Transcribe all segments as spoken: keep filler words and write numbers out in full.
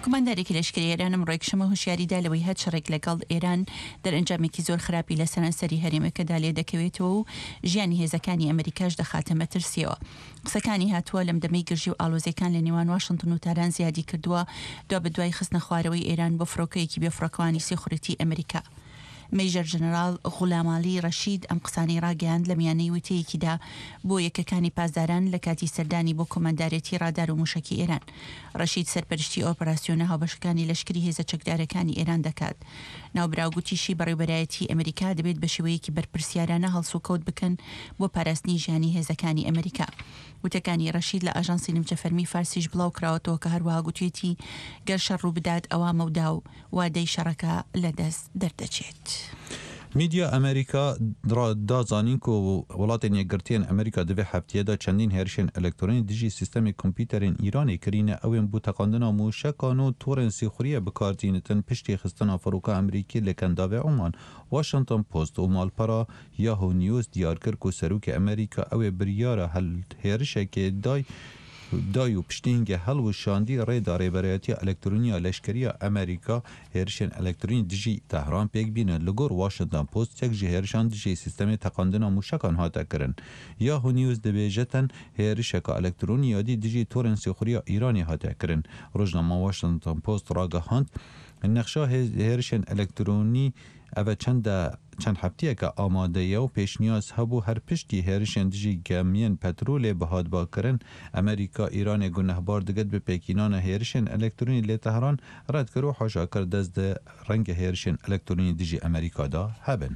کۆماندارێکی لەشکری ئێرانم ڕێکشەمە هوشیاریدا لەوەی هەر شەڕێک لەگەڵ ئێران دەرئەنجامێکی زۆر خراپی لە سەرانسەری هەرێمەکەدا لێ دەکەوێتەوە و ژیانی هێزەکانی ئەمریکاش دەخاتە مەترسیەوە. قسەکانی هاتووە لەم دەمەی گرژی و ئاڵۆزیەکان لە نێوان واشنگتن و تاران زیادی کردووە دوا بەدوای خستنە خوارەوەی ئێران بۆ فڕۆکەیەکی بێفڕۆکەوانی سێخورەتی ئەمریکا. میجر جنرال غولامالی ڕەشید ئەم قسانەی ڕاگەیاند لە میانەی وتەیەکیدا بۆ یەکەکانی پاسداران لە کاتی سەردانی بۆ کۆمەندارێتی ڕادار و موشکی ئێران. ڕەشید سەرپەرشتی ئۆپەراسیۆنە هاوبەشەکانی لەشکری هێزە چەکدارەکانی ئێران دەکات. ناوبراوگوتیشی بەڕێوەبەرایەتی ئەمریکا دەبێت بە شێوەیەکی بەرپرسیارانە هەڵسوکەوت بکەن بۆ پاراستنی ژیانی هێزەکانی ئەمریکا. وتەکانی ڕەشید لە ئاژانسی نیمچە فەرمی فارسیش بڵاو کراوەتەوە کە هەروەها گوتوێتی گەر شەڕ ڕوو بدات ئەوە مەودا و وادەی شەڕەکە لەدەست دەردەچێت. میدیا ئەمریکا دازانین کو وڵاتên yekgirtiyên Amerîka divê hefteyê de çendîn herişên elektrînî dijî sistemê kompîterên Îranê kirîne ew ên bû teqandina mûşekan û torên sîxuriye bikardînitin piştî xistina Firûka Amerîkî li Kendavê Oman. Washington Post û malpera Yahoo News diyar kir ku serokê Amerîka ew ê biryara helhêrişekê day دای و پشتینگە هەڵوشاندی ڕێدا ڕێبەرایەتیە ئەلکترۆنیە لەشکریە ئەمریکا هێرشێن ئەلکترۆنی دژی تەهران پێک بینە لەگۆڕ واشنگتن پۆست چەک ژی هێرشان دژی سیستەمی تەقاندنا موشەکان هاتەکردن. یاهو نیوز دەبێژەتەن هێرشێکە ئەلکترۆنیادی دژی تۆرن سێخوریە ئیرانی هاتەکردن. ڕۆژنامە واشنگتن پۆست ڕاگەهاند نەخشا هێرشێن ئەلکترۆنی ئەvە چەندە چەند هەفتەیەکە ئامادەیە و پێشنیاز هەبوو هەر پشتی هێرشێن دژی گەمیان پەترۆلێ بەهاتباکردن ئەمریکا ئیرانێ گونەهبار دەگەت بە پێکینانە هێرشێن ئەلکترۆنی لێ تەهران ڕەتکرد و حەژاکرد دەست دە ڕەنگە هێرشێن ئەلکترۆنی دژی ئەمریکادا هەبن.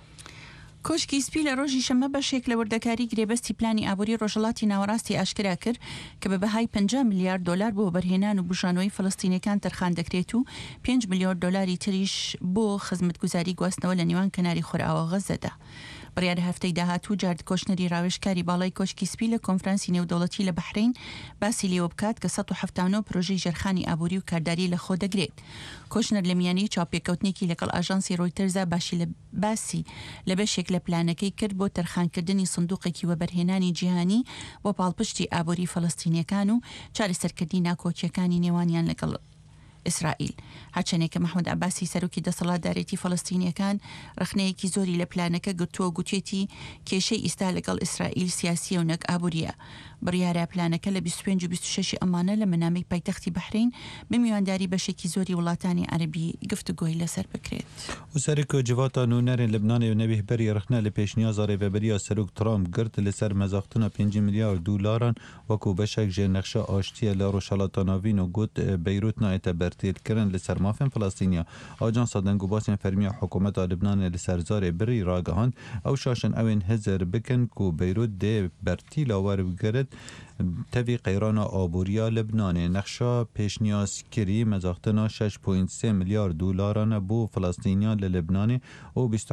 کۆشکی سپی لە ڕۆژی شەمە بەشێک لە وردەکاری گرێبەستی پلانی ئابووری ڕۆژهەڵاتی ناوەڕاستی ئاشکرا کرد کە بە بەهای پەنجا ملیارد دۆلار بۆ بەرهێنان و بژانەوەی فەڵەستینیەکان تەرخان دەکرێت و پێنج ملیۆن دۆلاری تریش بۆ خزمەتگوزاری گواستنەوە لە نێوان کەناری خۆرئاوە غەزەدا. بڕیار هەفتەی داهاتوو جارد کۆشنەری ڕاوێژکاری باڵای کۆشکی سپی لە کۆنفرانسی نێودەوڵەتی لە بەحرین باسی لێوە بکات کە سەد و هەفتە و نۆ پرۆژەی ژێرخانی ئابووری و کارداری لە خۆ دەگرێت. کۆشنەر لە میانەی چاوپێکەوتنێکی لەگەڵ ئاژانسی ڕۆیتەرزا باشی لە باسی لە بەشێک لە پلانەکەی کرد بۆ تەرخانکردنی سندوقێکی وەبەرهێنانی جیهانی بۆ پاڵپشتی ئابووری فەڵەستینیەکان و چارەسەرکردی ناکۆکیەکانی نێوانیان لەگەڵ ئیسرائیل. هەرچەندێکە محمود عەباسی سەرۆکی دەسەڵاتدارێتی فەڵەستینیەکان ڕخنەیەکی زۆری لە پلانەکە گرتووە گوتێتی کێشەی ئیستا لەگەڵ ئیسرائیل سیاسیە و نەک ئابووریە. بڕیارە پلانەکە لە بیست و پێنج و بیست و شەش ئەمانە لە مەنامەی پایتەختی بەحرین بە میوانداری بەشێکی زۆری وڵاتانی عەربی گفتوگۆی لەسەر بکرێت. و سەرکۆ جڤاتا نونەرێن لەبنانێ و نەبێهبەری ڕخنە لە پێشنیازە ڕێبەبەریە سەرۆک ترامپ گرت لەسەر مەزاختنە پێنج میلیارد دولاران وەکو بەشێک ژێر نەخشە ئاشتیە لە ڕۆژهەڵاتە ناوین و گوت بەیروت نایەتە بەرتێلکردن لەسەر مافên Filastinya. Ajansa dengûbasên fermiya hikûmeta Libnanê li ser zarê birî ragihand ew şaşin ew ên hizir bikin ku Beyrût dê bertîla werbigirit tevî qeyrana aboriya Libnanê. Nexşa pêşniyazkirî mezaxtina şeş point sê milyar dolaran e bû Filastîniyan li Libnanê û bîst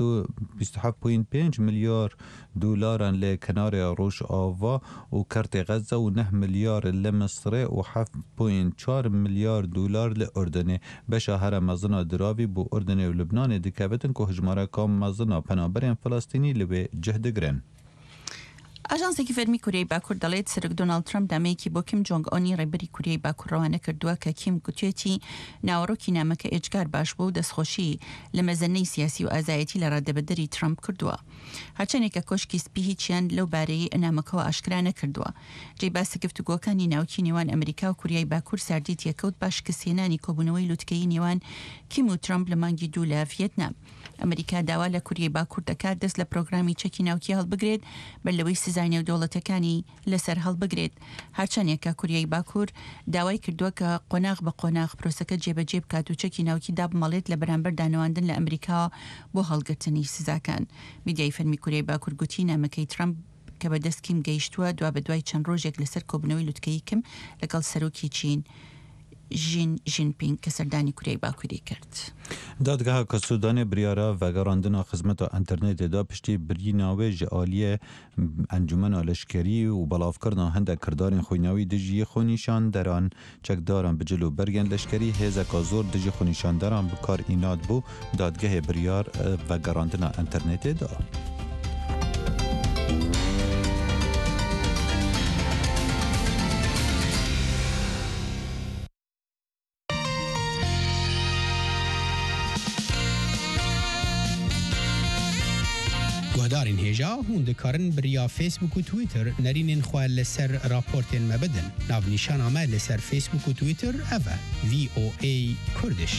û heft point pênc milyar dolaran lê kenarê Rojava û Kertê Xeza û neh milyar li Misrê û heft point çar milyar dolar li Urdunê. Beşa here mezina diravî bû Urdunê û Libnanê dikevitin ku hejmareka mezina penaberên Filastînî li wê cih digirin. ئاژانسێکی فەرمی کوریای باکوور دەڵێت سەرۆک دۆناڵد ترامپ دامەیەکی بۆ کیم جۆنگ ئۆنی ڕێبەری کوریای باکوورەوانە کردووە کە کیم گوتوێتی ناوەڕۆکی نامەکە ئێجگار باش بوو و دەستخۆشی لە مەزەنەی سیاسی و ئازایەتی لە ڕادەبەدەری ترامپ کردووە. هەرچەندێکە کۆشکی سپی هیچیان لەو بارەی نامەکەەوە ئاشکرا نەکردووە. جێی باسی گفتوگۆکانی ناوکی نێوان ئەمریکا و کوریای باکوور ساردیت یەکەوت باش کەسێنانی کۆبوونەوەی لوتکەی نێوان کیم و ترامپ لە مانگی دوو لە ڤیەتنام. ئەمریکا داوا لە کوریای باکوور دەکات دەست لە پرۆگرامی چەکی ناوکی هەڵبگرێت بە لەوەی سزای نێودەوڵەتەکانی لەسەر هەڵبگرێت. هەرچەندێکە کوریای باکوور داوای کردووە کە قۆناغ بە قۆناغ پرۆسەکە جێبەجێ بکات و چەکی ناوکی دابمەڵێت لە بەرامبەر دانەواندن لە ئەمریکا بۆ هەڵگرتنی سزاکان. میدیای فەرمی کوریای باکوور گوتی نامەکەی ترامپ کە بەدەست کیم گەیشتووە دوا بە دوای چەند ڕۆژێک لەسەر کۆبوونەوەی لوتکەی کم لەگەڵ سەرۆکی چین ژین ژینپینگ کە سەردانی کوریای باکووری کرد. دادگەها کە سوودانê biryara vegerandina xizmeta internetê da piştî birînavê ji aliyê encûmena leşkerî û belavkirina hindek kirdarên xwînawî dijî xwenîşanderan çekdaran bi cil û bergên leşkerî hêzeka zor dijî xwenîşanderan bi kar înat bû dadgehê biryar vegerandina internetê da. هوادارین هێژا هون دikarin biriya Facebook û Twitter nerînên xwe li ser raportên me bidin. Navnîşana me li ser Facebook û Twitter ev e V O A Kurdish.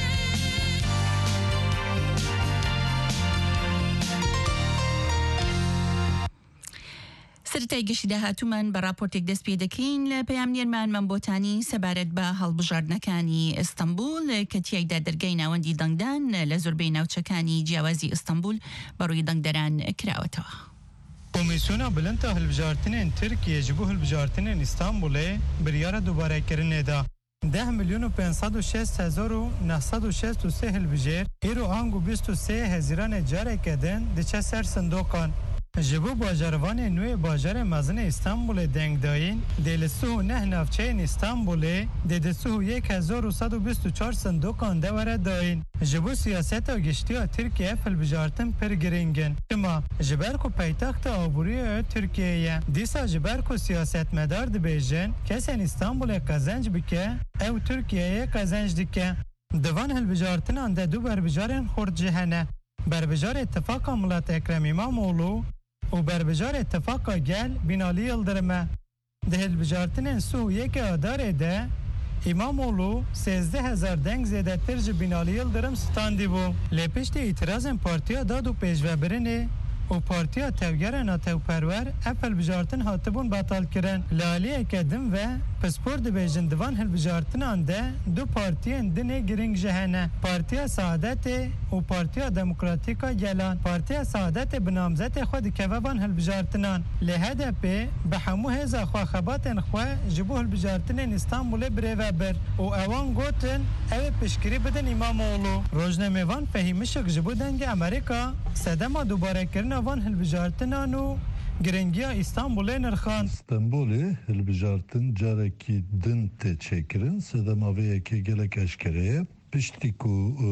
سرتای گەشتی داهاتوومان بە راپۆرتێک دەست پێ دەکەین لە پەیامنێرمان مەمبۆتانی سەبارەت بە هەڵبژاردنەکانی ئیستانبول کە تیایدا دەرگای ناوەندی دەنگدان لە زۆربەی ناوچەکانی جیاوازی ئیستانبول بەڕووی دەنگدەران کراوەتەوە. Komisyona Bilenta Hilbijartinên Tirkiye ji bo hilbijartinên İstanbulê biryara dubarekirinê da deh milyon û pênc sed û şêst hezar û neh sed û şêst û sê hilbijêr îro ang û bîst û sê hezîranê careke din diçe ser sindokan. Ji bo bajarvanê nû bajarê mezin İstanbulê dengdayîn dê li sih û neh navçeyên İstanbulê dê di sih û yek hezar û sed û bîst û çar sindokan de were dayîn. Ji bo siyaseta giştiya Tirkiye hilbijartin pir giring in. Çima ji ber ku paytexta aboriya Tirkiye ye. Dîsa ji ber ku siyasetmedar dibêjin kesên İstanbulê qezenc bike ew Tirkiyeyê qezenc dike. Divan hilbijartinan de du berbijarên xurt jî hene. Berbijar İttifaka Millet Ekrem İmamoğlu û berbijar İttifaka Gel Binali Yıldırım'a. Di hilbijartinên sih û yekê adarê de İmamoğlu sêzdeh hezar deng zêdetir ji Binali Yıldırım standî bû. Lê piştî îtirazên Partiya Dad û Pêşvebirinê û Partiya Tevgerên Natewperwer ev hilbijartin hatibûn betal kirin. Li aliyeke din ve pispor dibêjin divan hilbijartinan de du partiyên dinê giring ji hene. Partiya Saadetê û Partiya Demokratîka Gelan. Partiya Saadetê bi namzetê xwe dikeve van hilbijartinan. Lê H D P bi hemû hêza xwe xebatên xwe ji bo hilbijartinên İstanbulê birêve bir û ewan gotin ew ê piştgirî bidin İmamoğlu. Rojnamevan Fehîmişek ji bo dengê Amerîka sedema dubarekirina van hilbijartinan û giringiya İstanbulê nirxan. İstanbulê hilbijartin carekî din tê çêkirin sedema vê yekê gelek eşkereye piştî ku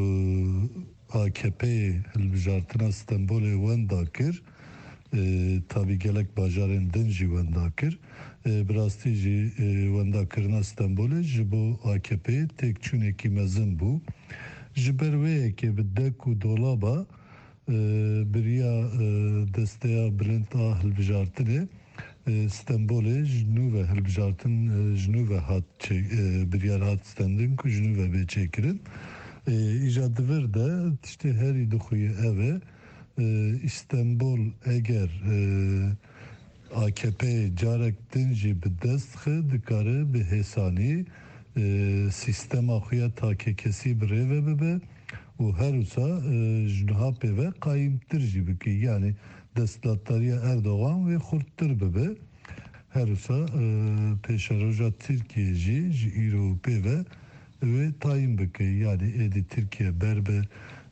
A K P hilbijartina İstanbulê wenda kir tabi gelek bajarên din jî wenda kir bi rastî jî wendakirina İstanbulê ji bo A K P têkçûnekî mezin bû ji ber vê yekê bi dek û dolaba biriya desteya bilind a hilbijartinê İstanbulê ji nû ve hilbijartin ji nû ve hat biryar hat standin ku ji nû ve bê çêkirin îja divir de tiştê herî dixuye ev e İstanbul eger A K P carek din jî bi dest xe dikare bi hêsanî sîstema xwe ya takekesî birêve bibe û her wisa ji niha pêve qayîmtir jî bike yani desthilatdariya Erdogan wê xurttir bibe her wisa pêşeroja Tirkiye jî ji îro pêve wê tayîn bike yani êdî Tirkiye ber bi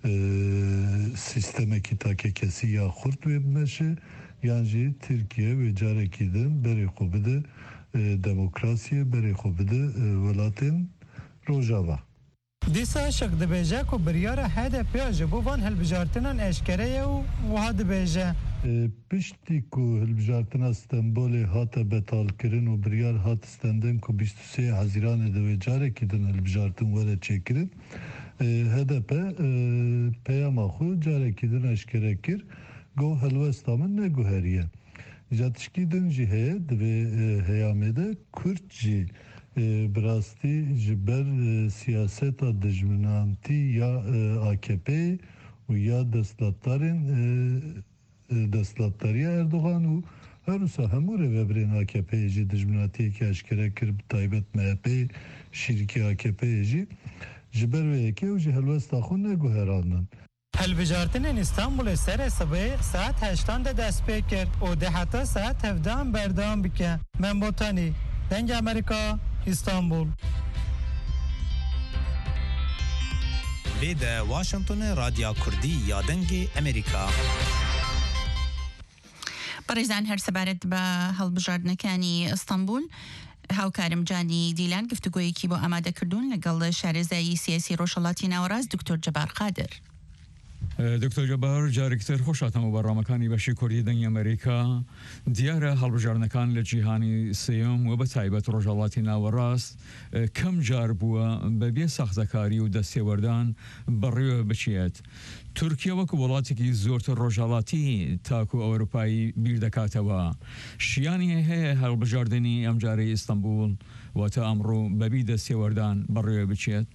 sistemekî takekesî ya xurt wê bimeşe yan jî Tirkiye wê carekî din berê xwe bide demokrasiye berê xwe bide welatên Rojava. Dîsa şik dibêje ku biryara H D P ji bo van hilbijartinan eşkere ye û wiha dibêje. Piştî ku hilbijartina İstanbulê hate betalkirin û biryar hat standin ku bîst û sê hezîranê de wê carekî din hilbijartin were çêkirin H D P peyama xwe carekî din eşkere kir got helwesta min neguheriye. Ja tişkî din jî heye divê heyamê de Kurd jî bi rastî ji ber siyaseta dijminantî ya A K P û ya desthilatdarên desthilatdariya Erdogan û her wisa hemû rêveberên A K P jî dijminatiyekî eşkere kir bi taybet M H P şîrkî A K P jî ji ber vê yekê ew jî helwesta xwe neguherandin. Hilbijartinên İstanbulê serê sibê saet heştan de dest pê kir û di heta saet hevdean berdewam bike. Membotanî dengê Amerîka İstanbul. Vê de Washingtonê Radya Kurdî ya dengê Amerîka. بەڕێزان هەر سەبارەت بە هەڵبژاردنەکانی ئیستانبول هاوکارم جانی دیلان گفتوگۆیەکی بۆ ئامادەکردوون لەگەڵ شارێزایی سیاسی ڕۆژهەڵاتی ناوەڕاست دکتۆر جەبار قادر. دکتۆر جەبار جارێکتر خۆشاتەمە بەڕامەکانی بەشی کوردی دەنگی ئەمریکا دیارە هەڵبژارنەکان لە جیهانی سێیەم و بە تایبەت ڕۆژهەڵاتی ناوەڕاست کەم جار بووە بەبێ ساختەکاری و دەستێوەردان بەڕێوە بچێت. تورکیا وەکو وڵاتێکی زۆرتر ڕۆژهەڵاتی تاکو ئەوروپایی بیر دەکاتەوە. شیانی هەیە هەڵبژاردننی ئەم جارەی ئیستانبول واتە ئەمڕۆ بەبی دەستێوەردان بەڕێوە بچێت؟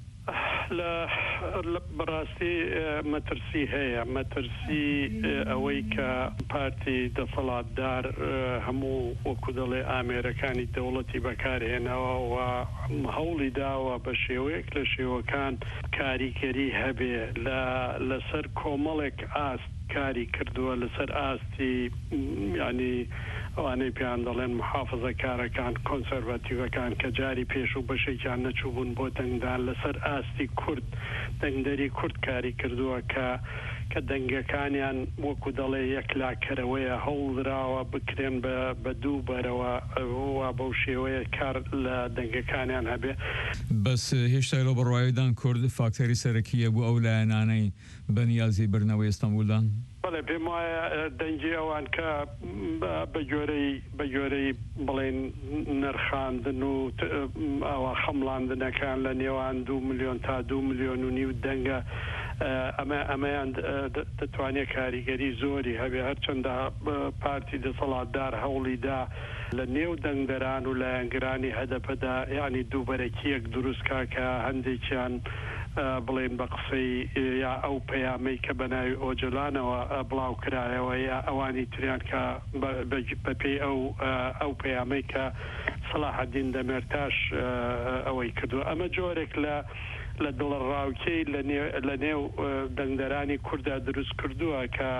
لە بەڕاستی مەترسی هەیە مەترسی ئەوەی کە پارتی دەسەڵاتدار هەموو وەکو دەڵێ ئامێرەکانی دەوڵەتی بەکارهێنەوە و هەوڵی داوە بە شێوەیەک لە شێوەکان کاریگەری هەبێ لەسەر کۆمەڵێک ئاست کاری کردووە لەسەر ئاستی ینی ئەوانەی پیان دەڵێن محافظە کارەکان کۆنسەرواتیڤەکان کە جاری پێش و بەشێکیان نەچووبوون بۆ دەنگدان لەسەر ئاستی کورد دەنگدەری کورد کاری کردووە کە کە دەنگەکانیان وەکو دەڵێ یەکلاکەرەوەیە هەوڵدراوە بکرێن بە دوو بەرەوە وا بەو شێوەیە کار لە دەنگەکانیان هەبێ. بەس هێشتا لە بەڕوایدان کورد فاکتەری سەرەکیە بوو ئەو لایەنانەی بەنیازی برنەوەی ئیستانبوڵدان؟ بەڵێ پێم وایە دەنگی ئەوان کە بە جۆرەی بە جۆرەی بڵێن نرخاندن و ئەوە خەمڵاندنەکان لە نێوان دو ملیۆن تا دو ملیۆن و نیو دەنگە ئەمە ئەمەیان دەتوانێت کاریگەری زۆری هەبێ هەرچەندە پارتی دەسەڵاتدار هەوڵیدا لە نێو دەنگدەران و لایەنگرانی هەدەپەدا یعنی دووبەرەکیەک دروستکا کە هەندێکیان بڵێن بە قسەی یا ئەو پەیامەی کە بەناوی ئۆجلانەوە بڵاو کرایەوە یا ئەوانی تریان کە بەپێی ئەو ئەو پەیامەی کە سەلاحەدین دەمێرتاش ئەوەی کردووە. ئەمە جۆرێک لە لە دڵڕاوکەی لە نێو دەنگدەرانی کووردا دروست کردووە کە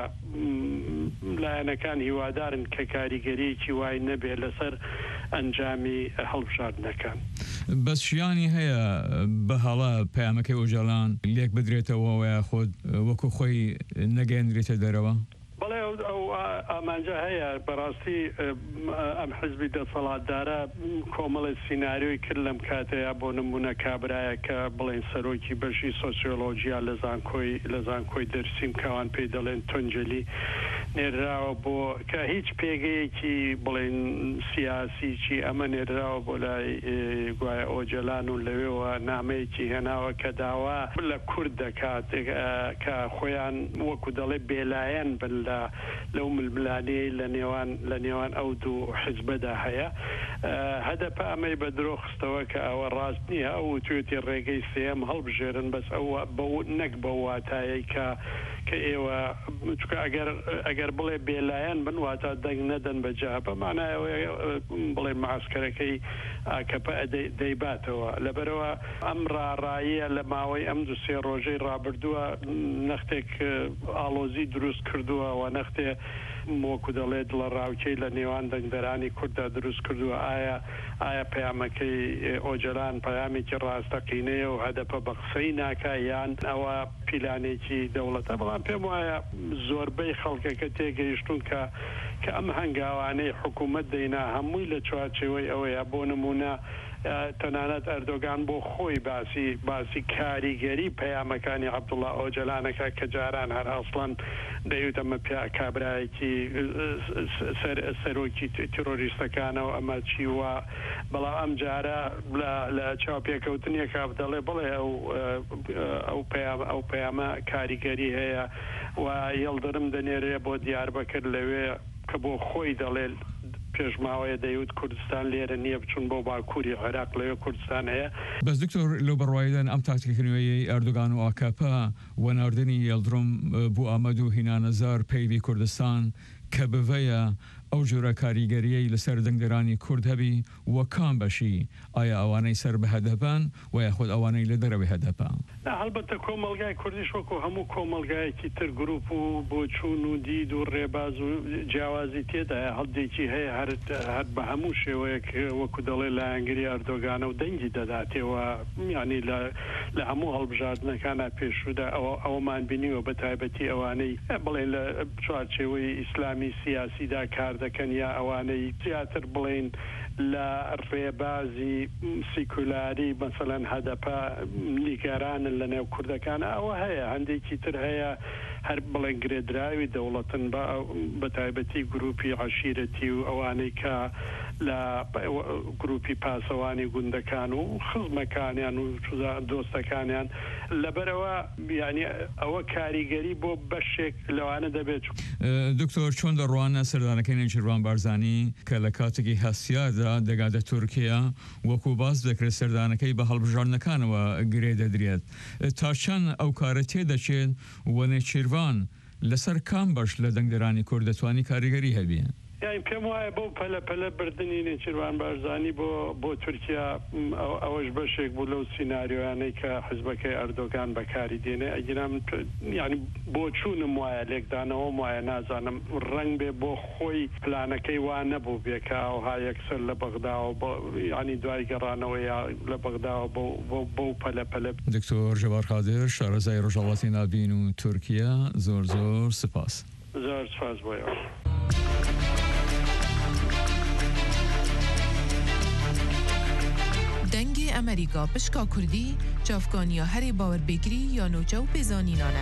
لایەنەکان هیوادارن کە کاریگەریەکی وای نەبێ لەسەر ئەنجامی هەڵبژاردنەکان. بەس شیانی هەیە بە هەڵا پەیامەکەی ئۆجاڵان لێک بدرێتەوە وە خۆت وەکو خۆی نەگەێنرێتە دەرەوە؟ بەڵێ ئەو ئامانجا هەیە بەڕاستی ئەم حزبی دەسەڵاتدارە کۆمەڵی سیناریۆی کرد لەم کاتەیە بۆ نمونە کابرایە کە بڵێن سەرۆکی بەشی سۆسیۆلۆژیا لە زانکۆی لە زانکۆی دەرسیم کەوان پێی دەڵێن تۆنجلی نێراوە بۆ کە هیچ پێگەیەکی بڵێن سیاسیی ئەمە نێراوە بۆ لای گوایە ئۆجەلان و لەوێەوە نامەیەکی هێناوە کە داوا لە کورد دەکات کە خۆیان وەکو دەڵێ بێلایەن بن لەو ململانەیە لە نێوان لە نێوان ئەو دوو حزبەدا هەیە. هەدەپە ئەمەی بە درۆ خستەوە کە ئەوە ڕاست نییە ئەو توێتی ڕێگەی سێم هەڵبژێرن بەس ئەوە نەک بە واتایی کە کە ئێوە ئەگەر ئەگەر بڵێ بێلایەن بن واتە دەنگ نەدەن بەجا بەمانایەوە بڵێ معسکەرەکەی ئاکەپە دەیباتەوە. لەبەرەوە ئەم ڕاڕاییە لە ماوەی ئەم دو سێ ڕۆژەی ڕابردووە نەختێک ئاڵۆزی دروست کردووە و نەختێ وەکو دەڵێت لە ڕاوکەی لە نێوان دەنگدەرانی کووردا دروست کردووە. ئایا ئایا پەیامەکەی ئۆجەلان پەیامێکی ڕاستەقینەیە و هەدەپە بە قسەی ناکا یان ئەوە پیلانێکی دەوڵەتە؟ بەڵام پێم وایە زۆربەی خەڵکەکە تێگەیشتون کە کە ئەم هەنگاوانەی حکوومەت دەینا هەمووی لە چوارچێوەی ئەوەیە بۆ نمونە تەنانەت ئەردۆگان بۆ خۆی باسی باسی کاریگەری پەیامەکانی عەبدوڵڵا ئۆجەلانەکە کە جاران هەر ئەسڵەن دەیوت ئەمە کابرایەکی سەرۆکی تیرۆریستەکانەوە ئەمە چی وە، بەڵام ئەم جارە لە چاوپێکەوتنیەکە دەڵێ بڵێ ئەو ئەو پەیامە کاریگەری هەیە و یەڵدرم دەنێرێ بۆ دیاربەکر لەوێ کە بۆ خۆی دەڵێ پێشماوەیە دەیوت کوردستان لێرە نییە بچون بۆ باکووری عێراق لەوێ کوردستان هەیە. بەس دکتۆر لەو بەڕوایدان ئەم تاکتیکردنەوەی ئەردۆگان و ئاکاپە وەناردنی یەڵدرۆم بۆ ئامەد و هینانەزار پەیوی کوردستان کە بڤەیە ئەو جۆرە کاریگەریەی لەسەر دەنگدەرانی کورد هەبی وە کام بەشی ئایا ئەوانەی سەر بە هەدەپان و یاخود ئەوانەی لە دەرەوەی هەدەپان؟ هەڵبەتە کۆمەلگای کوردیش وەکو هەموو کۆمەلگایەکی تر گروپ و بۆچوون و دید و ڕێباز و جیاوازی تێدایە هەڵدێکی هەیە هەر بە هەموو شێوەیەک وەکو دەڵێ لایەنگری ئەردۆگانە و دەنگی دەداتێەوە ینی لە هەموو هەڵبژاردنەکانە پێشودا ئەوەمان بینیوە بە تایبەتی ئەوانەی بڵێن لە چوارچێوەی ئیسلامی سیاسیدا کار دەکەن یا ئەوانەی زیاتر بڵین لە ڕێبازی سیکولاری مەسەلەن هەدەپە نیگەرانن لە نێو کوردەکان ئەوە هەیە هەندێکی تر هەیە هەر بڵێن گرێدراوی دەوڵەتن بە تایبەتی گروپی عەشیرەتی و ئەوانەی کە لە گروپی پاسەوانی گوندەکان و خزمەکانیان و دۆستەکانیان لەبەرەوە یعنی ئەوە کاریگەری بۆ بەشێک لەوانە دەبێت. دکتۆر چۆن دەڕوانە سەردانەکەی نێچیروان بارزانی کە لە کاتێکی هەستیاردا دەگاتە تورکیا وەکو باس دەکرێت سەردانەکەی بە هەڵبژاردنەکانەوە گرێ دەدرێت تا چەند ئەو کارە تێدەچێت و نێچیروان لەسەر کام بەش لە دەنگدەرانی کورد دەتوانی کاریگەری هەبێن؟ یعنی پێم وایە بەو پەلە پەلە بردننی نێچیروان بارزانی بۆ بۆ تورکیا ئەوەش بەشێک بوو لەو سیناریۆیانەی کە حزبەکەی ئەردۆگان بەکاری دێنێ ئەگیرام یعنی بۆ چوونم وایە لێکدانەوە وایە نازانم ڕنگ بێ بۆ خۆی پلانەکەی وا نەبوو بێکە ئەوها یەکسەر لە بەغداوە ینی دوای گەڕانەوە یا لە بەغداوە بۆ پەلە پەلە. دکتۆر ژەوار قادر شارەزای ڕۆژهەڵاتی ناوین و تورکیا زۆر زۆر سپاس. زۆر سپاس بۆیەوە. دەنگی ئەمریکا پشکا کوردی چافکانیا هەرێ باوەربێگری یا نۆجە و پێزانینانە.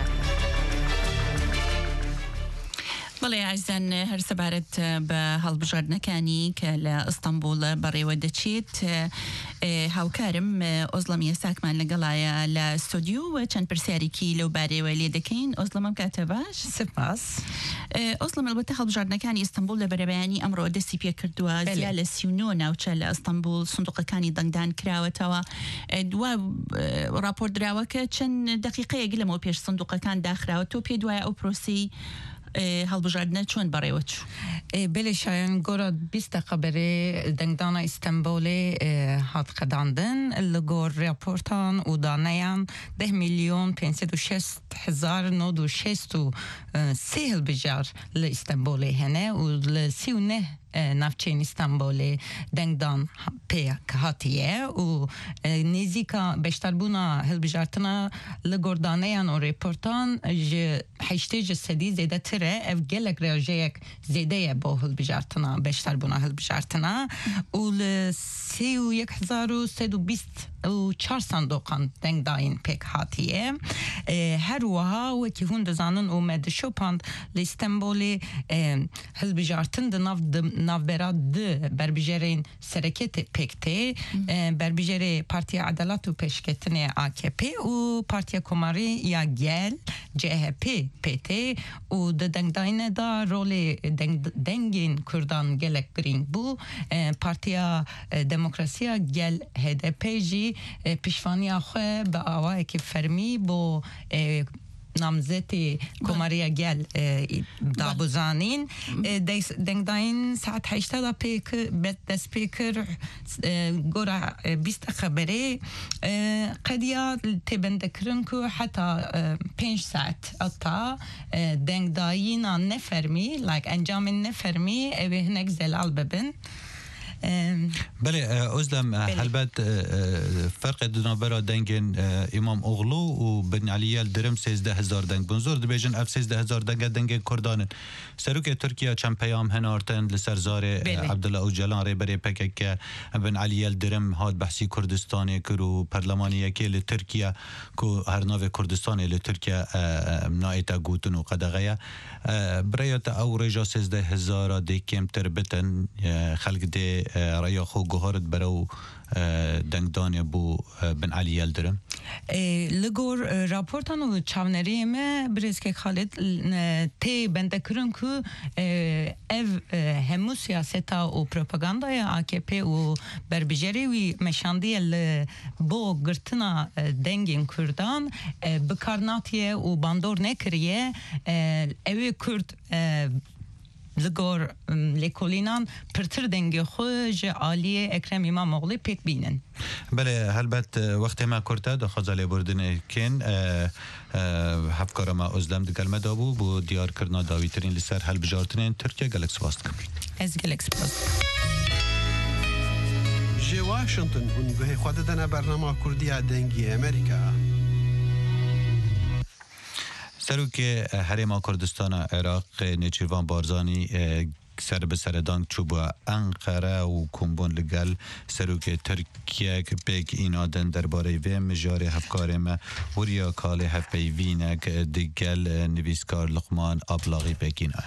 بەڵێ ئازان هەر سەبارەت بە هەڵبژاردنەکانی کە لە ئەستەمبوڵ بەڕێوە دەچێت هاوکارم ئۆزڵەمیە ساکمان لەگەڵایە لە ستۆدیۆ و چەند پرسیارێکی لەو بارەوە لێ دەکەین. ئۆزڵەمەم کاتە باش سپاس. ئۆزڵەم ئەلبەتە هەڵبژاردنەکانی ئەستەمبوڵ لە بەرەبەیانی ئەمڕۆ دەستی پێ کردووە زیا لە سی و نۆ ناوچە لە ئەستەمبوڵ سندوقەکانی دەنگدان کراوەتەوە دووە راپۆرت دراوە کە چەند دەقیقەیەک لەمەوە پێش سندوقەکان داخراوە تۆ پێ دوایە ئەو پرۆسی هەڵبژاردنە چۆن بەڕێوە چوو؟ بێلێ شایەن گۆرە بیست دقەبەرێ دەنگدانە ئیستەمبولێ هات قەداندن لە گۆر راپۆرتان و دانەیان ده میلیۆن پێنجسەد و شەست هەزار نۆ و شەست و سێ هەڵبژار لە ئیستەمبولێ هەنێ و لە سی و نە ناوچەین ئیستەمبولێ دەنگدان پێ هاتیە و نێزیکە بەشداربوونا هەڵبژارتنە لە گۆردانەیان و رێپۆرتان هەشتێ سەدی زێدەترە ئەو gelek ڕێژەیەک زێدەیە بۆ هەڵبژارتنە بەشداربوونا هەڵبژارتنە و لە سێ و یەک هەزار و سێد و بیست و چار سندوقان دەنگداین پێک هاتیە. هەروەها وەکی هون دەزانن و مەدەشۆپاند لە ئیستەمبولێ هەڵبژارتن دناو ناوبەرا دو بربژێرین سەرەکێتێ پێکتێ بربژێرێ پارتیا عەدەلات و پێشکەتنێ ئا کێ پێ و پارتیا کۆماری یا گەل جێ هە پێ پێتێ و دە دەنگداینەدا ڕۆلێ دەنگین کوردان gelek گرنگ بوو. پارتیا دموکراسیا گەل هێدەپێژی پیشوانیا خوێ بە ئاوایەکی فەرمی بۆ نامزێتی کۆماریە گەل دابوزانین دەنگداین ساعت هەشتەدا دەست پێ کرد گۆرە بیست خەبەرێ قەدیا تێبەندەکردن و حتا پێنج ساعت ئەتا دەنگدایینا نەفەرمی لاک ئەنجامین نەفەرمی ئەوێ هەنێک زەلال ببن. بله özlem helbet فرق دنابرا dengên İmam Oğlu û Bin Aliyel dirim sêzdeh hezar deng bun zor dibêjin ev sêzdeh hezar deng dengên Kurdanin. Serokê Tirkiye çend peyam henartin li ser zarê Abdullah Öcalan rêberê P K K Bin Aliyel dirim hat behsî Kurdistanê kir û perlemaniyekê li Tirkiye ku her navê Kurdistanê li Tirkiye naêta gotin û qedeğeya birêya te ew rêja sêzdeh hezara dê kêmtir bitin xelk dê رأي خو جوهرت برو دنگدانه بو بن علی یلدرم لگور راپورتان و چاونری ما برز که خالد تی بنده کرن که اف همو سیاستا و پروپاگاندای آ کی پی و بربجری وی مشاندی ل بو گرتنا دنگین کردان بکارناتیه و باندور نکریه اوی کرد لگور لیکولینان پرتر دنگی خوش عالیه اکرم اماموغلی پیک بینن. بله هلبت وقتی ما کرده دا خزاله بردن کن هفکار ما ازلم ده کلمه دابو بو دیار کرنا داوی ترین لسر هل بجارتنین ترکیه گلک سواست کن. از گلک سواست. جی واشنطن هون گوه خود دنه برنامه کردی دنگی امریکا. سروک هرما کردستان عراق نێچیروان بارزانی سر به سردان چوبا انقره و کمبون لگل سروک ترکیه که پیک اینادن درباره و مجار هفکار ما وریا کال هفپی وینک دگل نویسکار لقمان ابلاغی پیکینه.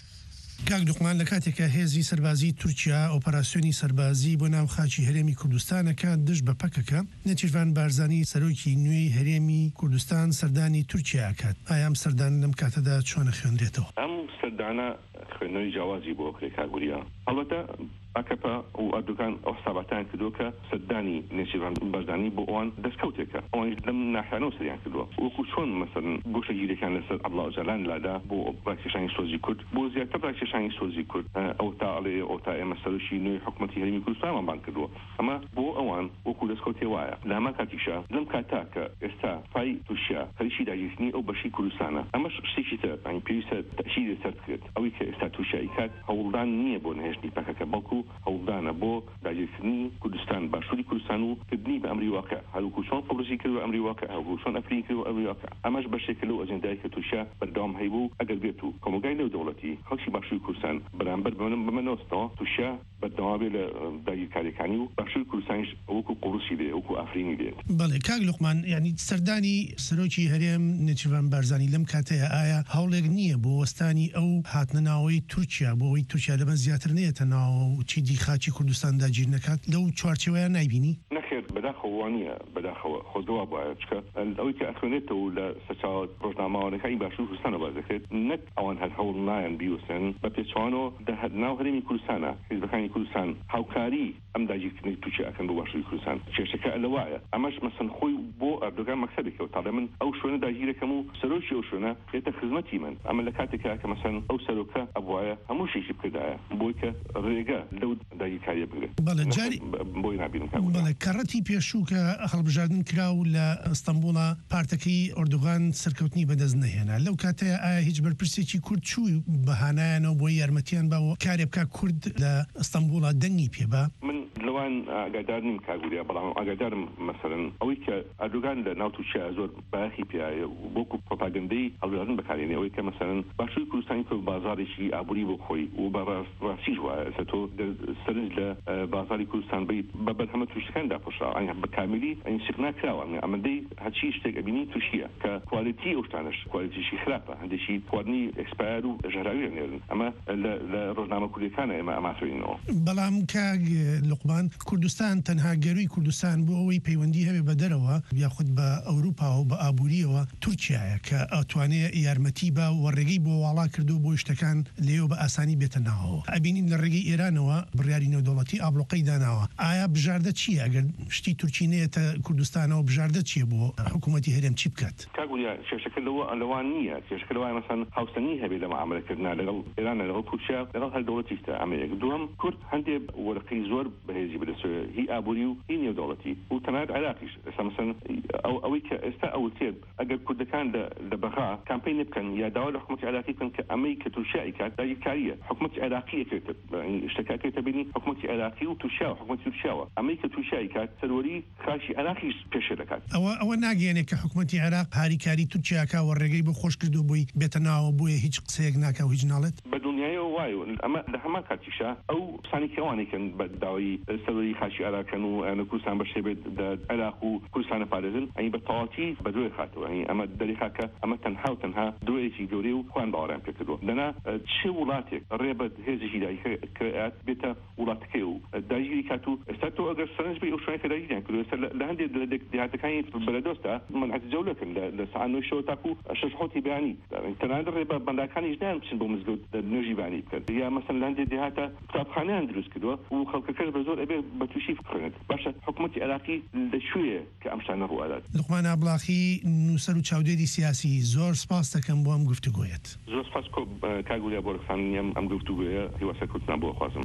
کاک لقمان لکاتێکە هێزی سەربازی تورکیا ئۆپەراسیۆنی سەربازی بۆ ناو خاچی هەرێمی کوردستانەکە دژ بە پەکەکە نەچیروان بارزانی سەرۆکی نوێی هەرێمی کوردستان سەردانی تورکیا کات ئایا ئەم سەردان لەم کاتەدا چۆنە خوێندرێتەوە؟ ئەم سەردانە خوێندنەوەی جیاوازی بۆ کرێ کاگوریا هەڵبەتە ئەکەپە و ئەردوگان ئەو حساباتیان کردووە کە سەردانی نێچیروان بەردانی بۆ ئەوان دەستکەوتێکە ئەوان لەم ناحیانەوە سەریان کردووە وەکو چۆن مەسەڵەن گۆشەگیریەکان لەسەر عەبدوڵڵا ئۆجەلان لادا بۆ ڕاکێشانی سۆزی کورد بۆ زیاتر ڕاکێشانی سۆزی کورد ئەو تا ئەڵێ ئەو تا ئێمە سەرۆکی نوێی حکوومەتی هەرێمی کوردستانمان بان کردووە ئەمە بۆ ئەوان وەکو دەستکەوتێ وایە لە هەمان کاتیشە لەم کاتا کە ئێستا پای تووشیا خەریکی داگیرکردنی ئەو بەشی کوردستانە ئەمەش شتێکی تر ئەنی پێویستە تەشیری سەر بکرێت ئەوەی کە ئێستا تووشیایی کات هەوڵدان نییە بۆ نهێشتنی پەکەکە بەڵکو هەوڵدانە بۆ داگیرکردنی کوردستان باشووری کوردستان و کردنی بە ئەمری واقع هەروەکو چۆن قبرسی کرد بە ئەمری واقع هەروەکو چۆن ئەفرین کرد بە ئەمری واقع ئەمەش بەشێکە لەو ئەجەندای کە تووشیا بەردەوام هەیبوو ئەگەر بێت و کۆمەلگای نێودەوڵەتی خەڵکی باشووری کوردستان بەرامبەر بمەنەوەستەوە تووشیا بەردەوام بێت لە داگیرکاریەکانی و باشووری کوردستانیش وەکو قبرسی بێت وەکو ئافرینی بێت. بەڵێ کاک لوقمان یعنی سەردانی سەرۆکی هەرێم نێچیروان بارزانی لەم کاتەیە ئایا هەوڵێک نییە بۆ وەستانی ئەو هاتنەناوەی تورکیا بۆ ئەوەی تورکیا لەبەر زیاتر نێتە ناو چیدی خاچی کوردستان داگیر نەکات لەو چوارچێوەیە نایبینی؟ نەخێر بەداخەوانیە بەداخەوە خۆزەوە بایە چکە ئەوەی کە ئەخوێنێتەوە لە سەرچاوە ڕۆژنامەوانەکانی باشووری کوردستانە باز دەکرێت نەک ئەوان هەر هەوڵ نایەن بیوەستن بە پێچوانەوە ناو هەرێمی کوردستانە حیزبەکانی کوردستان هاوکاری ئەم داگیرکردنی تووشیا ئەکەن بۆ باشووری کوردستان کێشەکە لەوایە ئەمەش مەسەن خۆی بۆ ئەردۆگان مەکسەدێکەوە تاڵێ من ئەو شوێنە داگیرەکەم و سەرۆکی ئەو شوێنە بێتە خزمەتی من ئەمە لە کاتێکا کە مەسەن ئەو سەرۆکە ئەبوایە هەموو شێکی بکردایە بۆی کە ڕێگە لەو داگیرکاریە بگرێت بەڵێ جاری بۆی نابینم بەڵێ کەڕەتی پێشوو کە هەڵبژاردن کراو لە ئەستەمبوڵە پارتەکەی ئۆردوغان سەرکەوتنی بەدەست نەهێنا لەو کاتەیە ئایا هیچ بەرپرسێکی کورد چووی بەهانایانەوە بۆی یارمەتیان باوە کارێ بکە کورد لە ئەستەمبوڵە دەنگی پێبا من لەوان ئاگادار نیم کاگوریا بەڵام ئاگادارم مەسەرن ئەوەی کە ئەردوگان لە ناو تووشیا زۆر باخی پێایە بۆکو پۆپاگەندەی هەڵبژاردن بەکارێنێ ئەوەی کە مەسەرن باشووری کوردستانی کە بازارێکی ئابووری بۆ خۆی و بەڕاستیش وایە ئەسە تۆ سەرنج لە بازاری کوردستان بیت بە بەرهەمە تووشەکان داپۆشرا بە کاملی ئەین سق ناکراوە ئەمەدەی هەرچی شتێک ئەبینی تووشیە کە کوالیتی ئەو شتانش کوالیتیشی خراپە هەندێکی خواردنی ئێکسپایر و ژەهراویە نێرن ئەمە لە ڕۆژنامە کوردیەکانە ئێمە ئەمافرینەوە بەڵام کاک لوقمان کوردستان تەنها گەروی کوردستان بۆ ئەوەی پەیوەندی هەبێ بە دەرەوە یاخود بە ئەوروپا و بە ئابووریەوە تورکیایە کە ئەتوانێت یارمەتی بە وەڕێگەی بۆ واڵا کردو بۆ شتەکان لێو بە ئاسانی بێتە ناوەوە ئەبینین لە ڕێگەی ئێرانەوە بڕیاری نێودەوڵەتی ئابلوقەی داناوە ئایا بژاردە چییە ئەگەر شتی تورکی نێتە کوردستانەوە بژاردە چییە بۆ حکوومەتی هەرێم چی بکات کاگوریا کێشەکە لەوە ئەلەوان نییە کێشەکە لەوای مەسەن هاوسەنی هەبێت لە معاملەکردنا لەگەڵ ئێران لەگەڵ تورکیا لەگەڵ هەر دەوڵەتیشتە ئەمەیەک دووەم کورد هەندێک وەرقەی زۆر بەهێزی بەدەستێ هی ئابووری و هی نێودەوڵەتی و تەنانەت عێراقیش ئێستا مەسەن ئەوەی کە ئێستا ئەو تێت ئەگەر کوردەکان لە بەغا کامپین بکەن یا داوا لە حکوومەتی عێراقی بکەن کە ئەمەی کە تووشیایی کات داگیرکاریە حکوومەتی عێراقی ئەکرێتە شتەکەکەوێتە بینی حکوومەتی عێراقی و تووشیا و حکوومەتی تووشیاوە ئەمەی کە تووشیایی کات سەروەری خاشی عێراقیش پێشێ دەکات ئەوە ئەوە ناگەێنێت کە حکوومەتی عێراق هاریکاری تورکیاکە وەڕێگەی بۆ خۆش کردو بووی بێتە ناوە بۆیە هیچ قسەیەک ناکە و هیچ ناڵێت بە دنیایەوە وایە ئەمە لە هەمان کاتیشە ئەو سانێکەوانێکن بە داوای سەروەری خاشی عێراقن و کوردستان بەشێ بێت عێراق و کوردستانە پارێزن ئەنی بە تەواتی بە دوێ خاتەوە ئەمە دەریخاکە ئەمە تەنها و تەنها دوێکی گەورەی و خوان باوەڕیان پێ کردووە دەنا چه وڵاتێک ڕێبەت هێزیشی داگیرکرات بێتە وڵاتەکەی و داگیری کات و ئێستا تۆ ئەگەر سەرنج بی ئەو شوێنە کە داگیریان کردو لە هەندێک دەهاتەکانی بەلەدۆستە منعەت جەولەکن لە سەعات نۆی شەوە تاکو شەش حوتی بەیانی تەنانەت ڕێبە بەنداکانیش دایان بچن بۆ مزگەوت نوێژی بانی بکەن یا مەسەن لە هەندێک دەهاتە قوتابخانەیان دروست کردووە و خەڵکەکەش بە زۆر ئەبێ بە تووشی بخوێنێت باشە حکوومەتی عێراقی لەکوێیە کە ئەم شتانە ڕوئەدات لوقمان ئابلاخی نووسەر و چاودێری سیاسی زۆر سپاس دەکەم بۆ ئەم گفتوگۆیەت زۆر سپاس کاگوریا بۆ ڕخسانیم ئەم گفتوگۆیە هیواسە کوردستان بۆ خوازم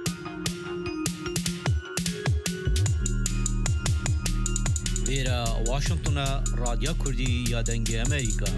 Vera Washington'a Radyo Kurdi ya Denge Amerika.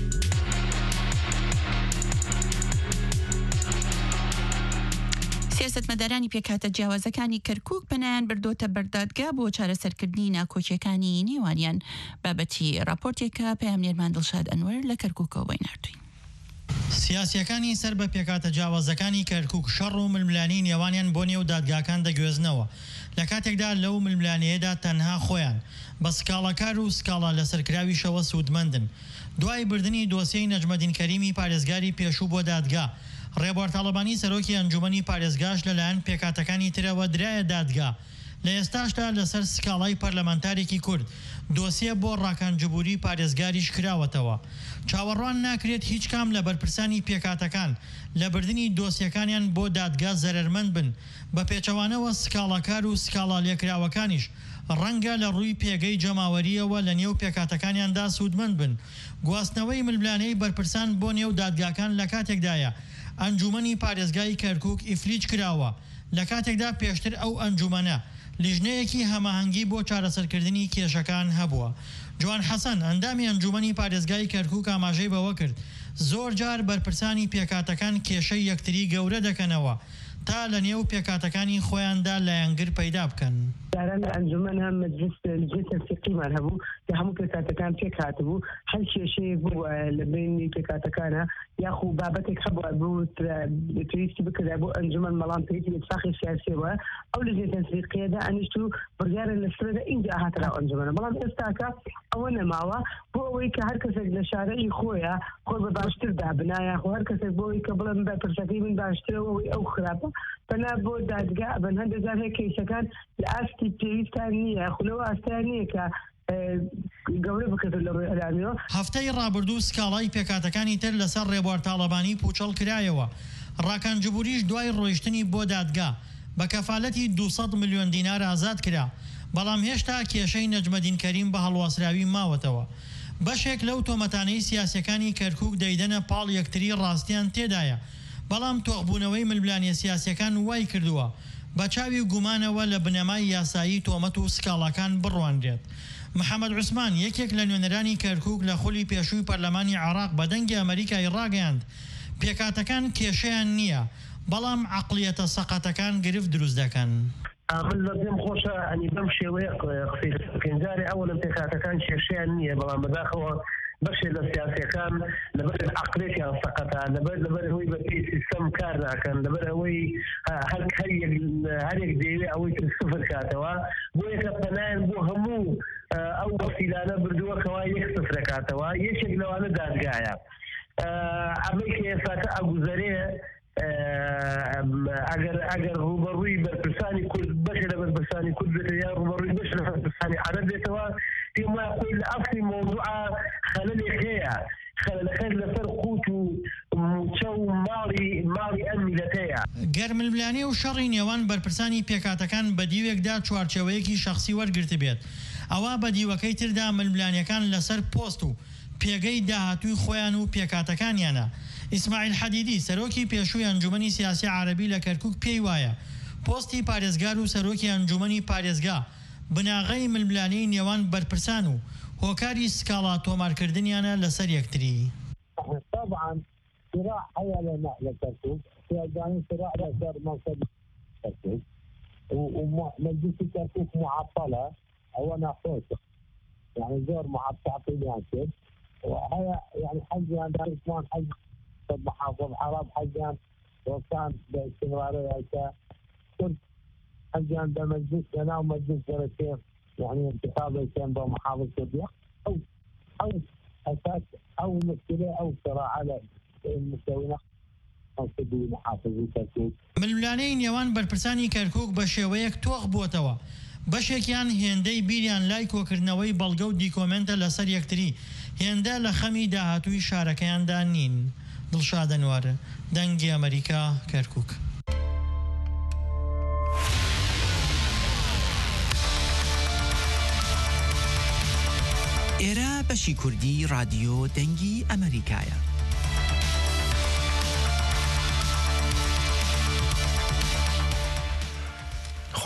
سیاستمەدارانی پێکاتە جیاوازەکانی کەرکووک پەنایان بردۆتە بەردادگا بۆ چارەسەرکردنی ناکۆکیەکانی نێوانیان بابەتی راپۆرتێکە پەیامنێرمان دڵشاد ئەنوەر لە کەرکووکەوە بۆی نردووین. سیاسیەکانی سەر بە پێکاتە جیاوازەکانی کەرکووک شەڕ و ململانی نێوانیان بۆ نێو دادگاکان دەگوێزنەوە لە کاتێکدا لەو ململانەیەدا تەنها خۆیان بە سکاڵەکار و سکاڵا لەسەرکراویشەوە سوودمەندن. دوای بردننی دۆسیەی نەجمەدین کەریمی پارێزگاری پێشوو بۆ دادگا، ڕێبوار تاڵەبانی سەرۆکی ئەنجومەنی پارێزگاش لەلایەن پێکاتەکانی ترەوە درایە دادگا. لە ئێستاشدا لەسەر سکاڵای پەرلەمانتارێکی کورد دۆسیە بۆ ڕاکانجبوری پارێزگاریش کراوەتەوە. چاوەڕوان ناکرێت هیچ کام لە بەرپرسانی پێکاتەکان لە بردننی دۆسیەکانیان بۆ دادگا زەرمەند بن، بە پێچەوانەوە سکاڵاکار و سکاڵا لێکراوەکانیش ڕەنگە لە ڕووی پێگەی جەماوەریەوە لە نێو پێکاتەکانیاندا سوودمەند بن. گواستنەوەی ململانەی بەرپرسان بۆ نێو دادگاکان لە کاتێکدایە ئەنجومەنی پارێزگای کەرکووک ئیفلیج کراوە، لە کاتێکدا پێشتر ئەو ئەنجومەنە لیژنەیەکی هەماهەنگی بۆ چارەسەرکردنی کێشەکان هەبووە. جوان حەسەن ئەندامی ئەنجومەنی پارێزگای کەرکووک ئاماژەی بەوە کرد زۆر جار بەرپرسانی پێکاتەکان کێشەی یەکتری گەورە دەکەنەوە تا لە نێو پێکاتەکانی خۆیاندا لایەنگر پەیدا بکەن. داران ئەنجومەن هەم مەجلیس تەنسیقیمان هەبوو کە هەموو پێکاتەکان پێک هاتبوو، هەر کێشەیەک بوو لە بینی پێکاتەکانە یاخو بابەتێک هەبووە بوو پێویستی بکرا بۆ ئەنجومەن مەڵام پێویستی اتفاقی سیاسیەوە ئەو لەجێ تەنسیقیەدا ئەنیشت و بڕیارە لەسەردا ئینجا هاترا ئەنجومەنە، بەڵام ئێستاکە ئەوە نەماوە بۆ ئەوەی کە هەر کەسێک لە شارەی خۆیە خۆی بە باشتر دابنایە، خۆ هەر کەسێک بۆ ئەوەی کە بڵێن بە پرسەکەی من باشترەوە ئەوەی ئەو خراپە پەنا بۆ دادگا بن. هەندێکجار هەیە کەیسەکان لە ئاستی پێویستان نییە، خولەوە ئاستیان نییە کە گەورە بکرێت لە ڕووی ئەلامەوە. هەفتەی ڕابردوو سکاڵای پێکاتەکانی تر لەسەر ڕێبوار تاڵەبانی پوچەڵ کرایەوە. ڕاکانجبوریش دوای ڕۆیشتنی بۆ دادگا بە کەفالەتی دووسەد میلیۆن دینار ئازاد کرا، بەڵام هێشتا کێشەی نەجمەدین کەریم بە هەڵواسراوی ماوەتەوە. بەشێک لەو تۆمەتانەی سیاسەکانی کەرکووک دەیدەنە پاڵ یەکتری ڕاستیان تێدایە، بەڵام تۆقبوونەوەی ململانیە سیاسیەکان وای کردووە بە چاوی گومانەوە لە بنەمای یاسایی تۆمەت و سکاڵاکان بڕوانرێت. محەممەد عوسمان یەکێک لە نوێنەرانی کەرکووک لە خولی پێشووی پەرلەمانی عێراق بە دەنگی ئەمریکای ڕاگەیاند پێکاتەکان کێشەیان نییە، بەڵام عەقڵیەتە سەقەتەکان گرفت دروست دەکەن. من لە پێم خۆشە ئەنی بەم شێوەیە قسەی ئەوە لە پێکاتەکان کێشەیان نییە، بەڵام بەداخەوە بەشێ لە سیاسەکان لەبەر عەقڵێکیان سەقەتە، لەبەر لەبەر ئەوەی بەپێی سیستەم کار ناکەن، لەبەر ئەوەی هەرێک دەیوێ ئەوەی تر سفر کاتەوە بۆ یەکە پەنایان بۆ هەموو ئەو وەسیلانە بردووەکەوە یەک سفر کاتەوە. یەکێک لەوانە دادگایە ئەمەی کە ئێستاکە ئەگوزەرێ ئەگەر ئەگەر ڕوبەڕووی بەرپرسانی کورد بەشێ لە بەرپرسانی کورد بێتە یا ڕوبەڕووی بەش لە بەرپرسانی عەرەب بێتەوە، پێم وایە خۆی لە ئەفری مۆزوعە خەلەلێک هەیە، خەلەلەکەش لەسەر قوت و موچە و ماڵی ماڵی ئەم میلەتەیە. گەرململانی و شەڕی نێوان بەرپرسانی پێکاتەکان بە دیوێکدا چوارچێوەیەکی شەخصی وەرگرت بێت، ئەوە بە دیوەکەی تردا ململانیەکان لەسەر پۆست و پێگەی داهاتووی خۆیان و پێکاتەکانیانە. ئیسماعیل حەدیدی سەرۆکی پێشووی ئەنجومەنی سیاسی عەرەبی لە کەرکووک پێی وایە پۆستی پارێزگار و سەرۆکی ئەنجومەنی پارێزگا بناغەی ململانی نێوان بەرپرسان و هۆکاری سکاڵا تۆمارکردنیانە لەسەر یەکتری. طبعا صراع هيا لنا لكركوك يعني صراع لصار منصب كركوك ومجلس كركوك معطلة أو أنا خوش يعني زور معطل يعني وهي يعني حجي عند عثمان حج محافظ حرام حجي وكان باستمرارية كنت حجي عند مجلس أنا ومجلس درسين يعني انتخابي كان بمحافظ كردية أو أو أساس أو مشكلة أو صراع على المكونات ململانەی نێوان بەرپرسانی کەرکووک بە شێوەیەک تۆق بووتەوە، بەشێکیان هێندەی بیریان لای کۆکردنەوەی بەڵگە و دیکۆمنتە لەسەر یەکتری، هێندە لە خەمی داهاتووی شارەکەیاندا نین. دڵشاد ئەنوارە، دەنگی ئەمریکا، کەرکووک. ئێرە بەشی کوردی رادیۆ دەنگی ئەمریکایە.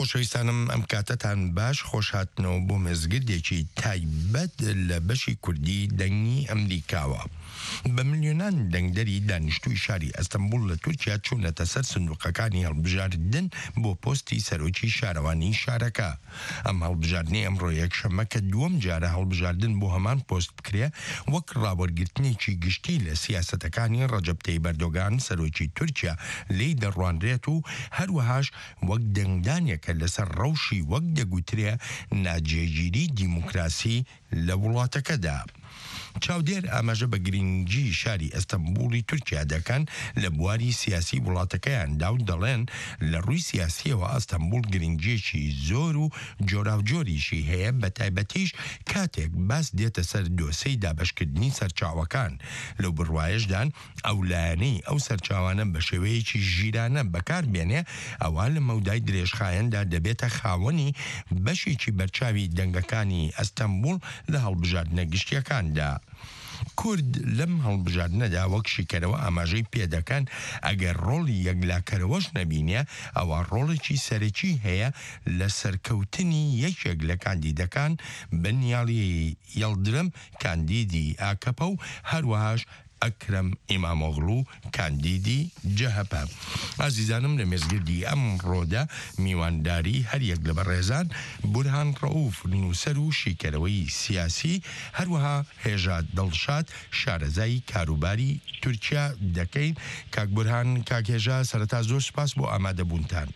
خۆشەویستانم ئەم کاتەتان باش خۆشهاتنەوە بۆ مێزگردێکی تایبەت لە بەشی کوردی دەنگی ئەمریکاوە. بە ملیۆنان دەنگدەری دانیشتووی شاری ئەستەمبول لە تورکیا چوونەتە سەر سندوقەکانی هەڵبژاردن بۆ پۆستی سەرۆکی شارەوانی شارەکە. ئەم هەڵبژاردنەی ئەمڕۆ یەکشەممە کە دووەم جارە هەڵبژاردن بۆ هەمان پۆست بکرێ وەک ڕاوەرگرتنێکی گشتی لە سیاسەتەکانی ڕەجەب تەیب ئەردۆغان سەرۆکی تورکیا لی دەڕوانرێت و هەروەهاش وەک دەنگدانێکە لەسەر ڕەوشی وەک دەگوترێ ناجێگیری دیموکراسی لە وڵاتەکەدا. چاودێر ئاماژە بە گرنگی شاری ئەستەمبولی تورکیا دەکەن لە بواری سیاسی وڵاتەکەیاندا و دەڵێن لە ڕووی سیاسیەوە ئەستەمبول گرنگیەکی زۆر و جۆراوجۆریشی هەیە بە تایبەتیش کاتێک باس دێتە سەر دۆسەی دابەشکردنی سەرچاوەکان. لەو بڕوایشدان ئەو لایەنەی ئەو سەرچاوانە بە شێوەیەکی ژیرانە بەکاربێنێ ئەوە لە مەودای درێژخایەندا دەبێتە خاوەنی بەشێکی بەرچاوی دەنگەکانی ئەستەمبول لە هەڵبژاردنە گشتیەکاندا. کورد لەم هەڵبژاردنەدا وەک شیکەرەوە ئاماژەی پێدەکەن ئەگەر ڕۆڵی یەکلاکەرەوەش نەبینێ ئەوە ڕۆڵێکی سەرەکی هەیە لە سەرکەوتنی یەکێک لە کاندیدەکان بنیاڵی یەڵدرم کاندیدی ئاکەپە و هەروەهاش ئەکرەم ئیمامۆغڵو کاندیدی جەهەپە. ئازیزانم لە مێزگردی ئەم ڕۆدا میوانداری هەریەک لە بەڕێزان بورهان ڕەئوف نووسەر و شیکەرەوەی سیاسی هەروەها هێژات دڵشاد شارەزای کاروباری تورکیا دەکەین. کاک بورهان کاک هێژا سەرەتا زۆر سپاس بۆ ئامادەبوونتان.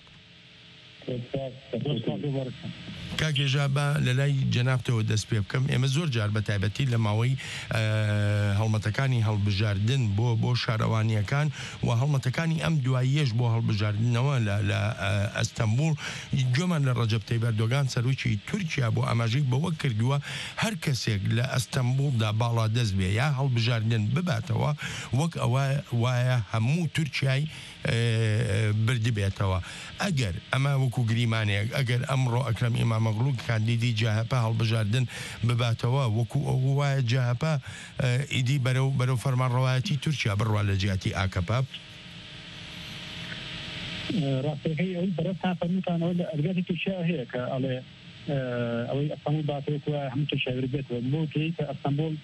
کاکێژا بە لە لای جەنابتەوە دەست پێ بکەم. ئێمە زۆر جار بە تایبەتی لە ماوەی هەڵمەتەکانی هەڵبژاردن بۆ بۆ شارەوانیەکان و هەڵمەتەکانی ئەم دواییەش بۆ هەڵبژاردنەوە لە ئەستەمبول گوێمان لە ڕەجەب تەیب ئەردۆغان سەرۆکی تورکیا بۆ ئاماژەی بەوە کردووە هەر کەسێک لە ئەستەمبولدا باڵا دەست بێ یا هەڵبژاردن بباتەوە وەک ئەوە وایە هەموو تورکیای بردبێتەوە. ئەگەر ئەمە وەکو گریمانەیەک ئەگەر ئەمڕۆ ئەکرەم ئیمامۆغڵو کاندیدی جەهەپە هەڵبژاردن بباتەوە وەکو ئەو وایە جەهەپە ئیدی بەرەو بەرەو فەرمانڕەوایەتی تورکیا بڕوا لە جیاتی ئاکەپە. ڕاستەکەی ئەوی بەرەسان فەرمووتانەوە لە ئەرگاتی تورکیا هەیە کە ئەڵێ ئەوەی ئەستەمبول باتەوەکوە هەموو تورکیا بێتەوە بۆکەی کە ئەستەمبول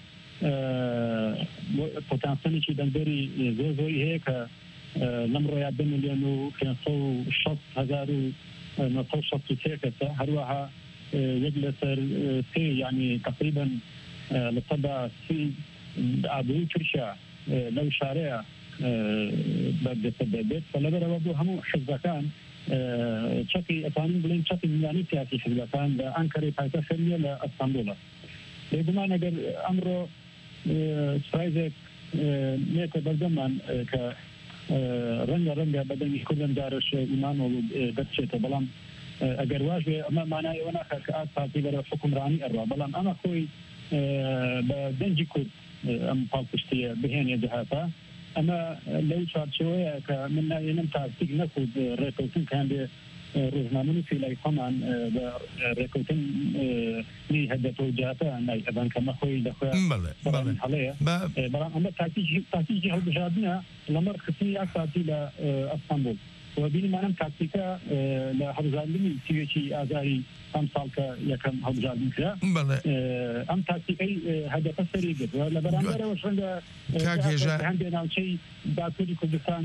پۆتانسیۆنێکی دەنگدەری زۆر زۆری هەیە کە لەم ڕۆیا دە ملیۆن و پێنج سەد و شەست هەزار و نۆ سەد و شەست و سێ کەسە هەروەها یەک لەسەر سێ یعنی تقریبا لە سەدا سی ئابووری تورکیا لەو شارەیە بەدەستە دەبێت لەبەرەوە بۆ هەموو حزبەکان چەکی ئەتوانین بڵێن چەکی میلانی سیاسی حزبەکان لە ئەنکەرەی پایتەخت نیە لە ئەستەمبوڵە. بێگومان ئەگەر ئەمڕۆ سرایزێک نێتە بەردەمان کە ڕەنگە ڕەنگە بەدەنگی کوردم دارش ئیمانۆڵ دەچێتە بەڵام ئەگەر واش بێ ئەمە مانایەوە ناخە کە ئاس پارتی بەرە حکومڕانی ئەڕوا بەڵام ئەمە خۆی بە دەنگی کورد ئەم پاڵپشتیە بهێنێ جەهەپە. ئەمە لەو چارچەوەیە کە من ناوێنم تاکتیک نەخود ڕێکەوتن کان بێ ڕۆژنامە فیلای خۆمان بە ڕێکەوتن نی هەدەفە و جەهەپە نای ئەبان کەمە خۆی دەخۆیان هەڵەیە بەڵام ئەمە تاکتیکی هەڵبژاردنە لەمەڕ خستنی یاک پارتی لە ئەستەمبول وبینمانم تاکتیکە لە هەڵبژاردنی سوێکی ئازاری ئەم ساڵ کە یەکەم هەڵبژاردن کرا ئەم تاکتیکەی هەدەفە سەری گرت لە بەرامبەرەوە ڕەنگە هەندێک ناوچەی باکووری کوردستان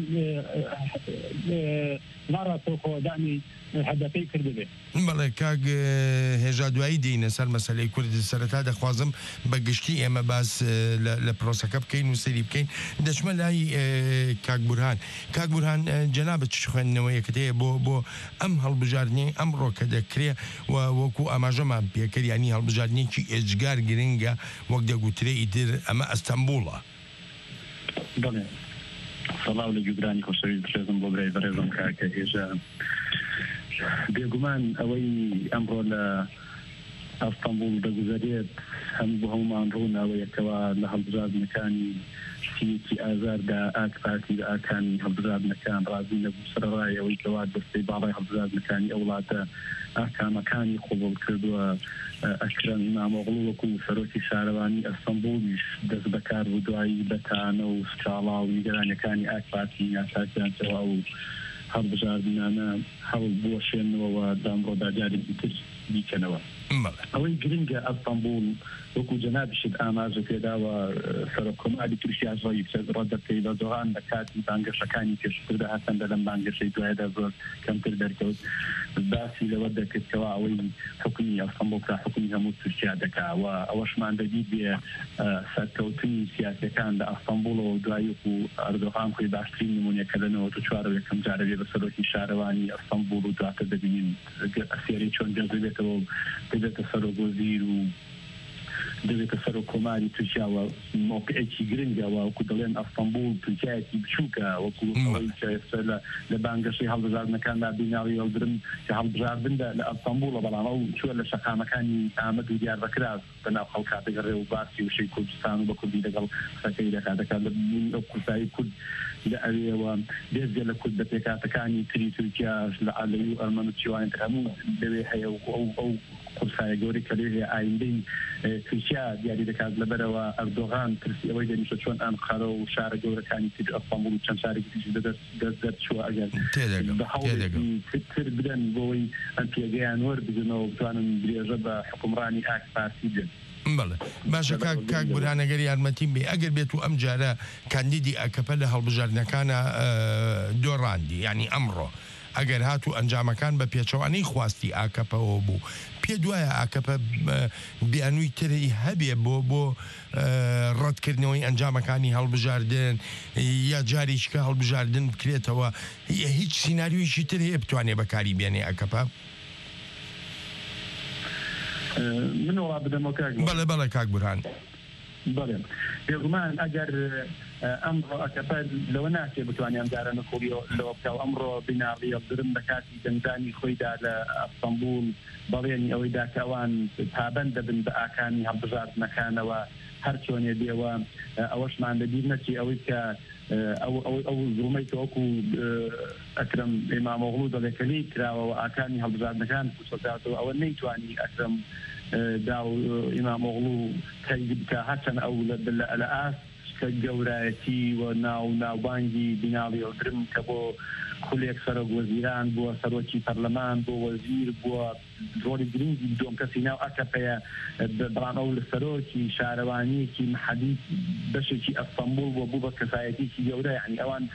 ناڕاستەوخۆ دامی هەدەفەی کردبێ. بەڵێ کاک هێژا دوایی دێنە سەر مەسەلەی کورد سەرەتا دەخوازم بە گشتی ئێمە باس لە پرۆسەکە بکەین و سەری بکەین دەچمە لای کاک بورهان. کاک بورهان جەنابەت چ خوێندنەوەیەکت هەیە بۆ بۆ ئەم هەڵبژاردنەی ئەمڕۆ کە دەکرێ و وەکو ئاماژەمان پێکرد ینی هەڵبژاردنێکی ئێجگار گرنگە وەک دەگوترێ ئیتر ئەمە ئەستەمبوڵە. بەڵێ سەڵاو لە گوگرانی خۆشەویست بخێزم بۆ برای بەڕێزم کاکە هێژا. بێگومان ئەوەی ئەمڕۆ لە ئەستەمبول دەگوزارێت هەموو بۆ هەمومان ڕووناوەیەکەوە لە هەڵبژاردنەکانی سیەکی ئازاردا ئاک پارتی ئاکانی هەڵبژاردنەکان ڕازی نەبوو سەرڕایەوەی کەوا دەستەی باڵای هەڵبژاردنەکانی ئەو وڵاتە ئاکامەکانی قوبوڵ کردووە. ئەکرەم ئیمامۆغڵو وەکو سەرۆکی شارەوانی ئەستەمبولیش دەست بەکار بوو دوایی بەتانە و سکاڵا و نیگەرانەکانی ئاک پارتی یاساکیان تەواو و هەڵبژاردنانە هەوڵ بوەشێنەوە دامڕۆداجارێکی تر بیکەنەوە. ئەوەی گرنگە ئەستانبول وەکو جەنابیشت ئاماژە پێداوە سەرۆکۆماری تورکی ئاژۆیی ڕەدەکەی لە دۆغان لە کاتی بانگەشەکانی پێشتردا هەستەندە لەم بانگەشەی دوایدا زۆر کەمتر دەرکەوت باسی لەوە دەکردەوە ئەوەی حکومی ئەستانبول کا حکومی هەموو تورکیا دەکاوە ئەوەشمان دەبی بێ سەرکەوتنی سیاسەکان لە ئەستانبولەوە دوای وەکو ئەردۆغان خۆی باشترین نمونەکە لەنەوە تو چوارە یەکەم جارە بێ بە سەرۆکی شارەوانی ئەستانبول و دواتر دەبینین ئەسێرەی چۆن دەبێتەوە دەبێتە سەرۆکوەزیر و دەبێتە سەرۆکۆماری تورکیاوە موقعێکی گرنگەوە وەکو دەڵێن ئەستانبول تورکیایەکی بچووکە وەکو ئەوەی کە لە بانگەشەی هەڵبژاردنەکاندا بیناوی هەڵگرن کە هەڵبژاردندا لە ئەستانبولە بەڵام ئەو چووە لە شەقامەکانی ئامەد و دیاربەکرا بەناو خەڵکا دەگەڕێ و باسی وشەی کوردستان و بە کوردی لەگەڵ قسەکەی دەکات دەکات لە ئەو قورسایی کورد لە ئەوێەوە بێزگە لە کورد بە پێکاتەکانی تری تورکیاش لە عەلەوی و ئەرمەن و چیوان هەموو لەوێ هەیە ئەو ئەو قورسایە گەورەی کە لێ ئایندەی تورکیا دیاری دەکات لەبەرەوە ئەردۆغان ترسی ئەوەی دەنیشە چۆن ئەنقەرە و شارە گەورەکانی تر ئەستانبول و چەند شارێکی تریش دەست دەرچووە ئەگەر بە هەوڵێکی تر بدەن بۆەوەی ئەم پێگەیان وەربگرنەوە بتوانن درێژە بە حکومڕانی ئاک پارسی بدەن. بەڵێ باشە کاک بورهانەگەری یارمەتیم بێ ئەگەر بێت و ئەم جارە کاندیدی ئەکەپە لە هەڵبژاردنەکانە دۆڕاندی ینی ئەمڕۆ ئەگەر هات و ئەنجامەکان بە پێچەوانەی خواستی ئاکەپەوە بوو پێ دوایە ئاکەپە بیانووی تری هەبێ بۆ بۆ ڕەتکردنەوەی ئەنجامەکانی هەڵبژاردن یا جاریشکە هەڵبژاردن بکرێتەوە هیچ سیناریۆیشی تر هەیە بتوانێ بەکاری بێنێ ئاکەپە؟ من وڵا بدەمەوە کاک بەڵێ بەڵێ کاک بورهان بەڵێ بێگومان ئەگەر ئەمڕۆ ئەکەپە لەوە ناچێ بتوانێ ئەمجارە نەخۆری لەوە بکەوە ئەمڕۆ بیناڵی هەڵگرن لە کاتی دەنگدانی خۆیدا لە ئەستانبول بەڵێنی ئەوەیدا کە ئەوان پابەند دەبن بە ئاکانی هەڵبژاردنەکانەوە هەر چۆنێ بێەوە ئەوەشمان لەبیر نەچی ئەوەی کە ئەو زوڵمەی تۆکو ئەکرم ئیمامۆغڵو دەڵێکەلی کراوەوە ئاکانی هەڵبژاردنەکان سۆداتەوە ئەوە نەیتوانی ئەکرم دا و ئیمامۆغڵو تەیید بکە هەرچەند ئەو لە ئاس کە گەورایەتی و ناو ناوبانگی بیناڵی ئەوترم کە بۆ خولێک سەرۆک وەزیران بووە سەرۆکی پەرلەمان بۆ وەزیر بووە ڕۆڵی گرنگی دۆم کەسی ناو ئەکەپەیە بەڵام ئەو لە سەرۆکی شارەوانیەکی محەدی بەشێکی ئەستانبول بۆ بوو بە کەسایەتێکی گەورە یعنی ئەوان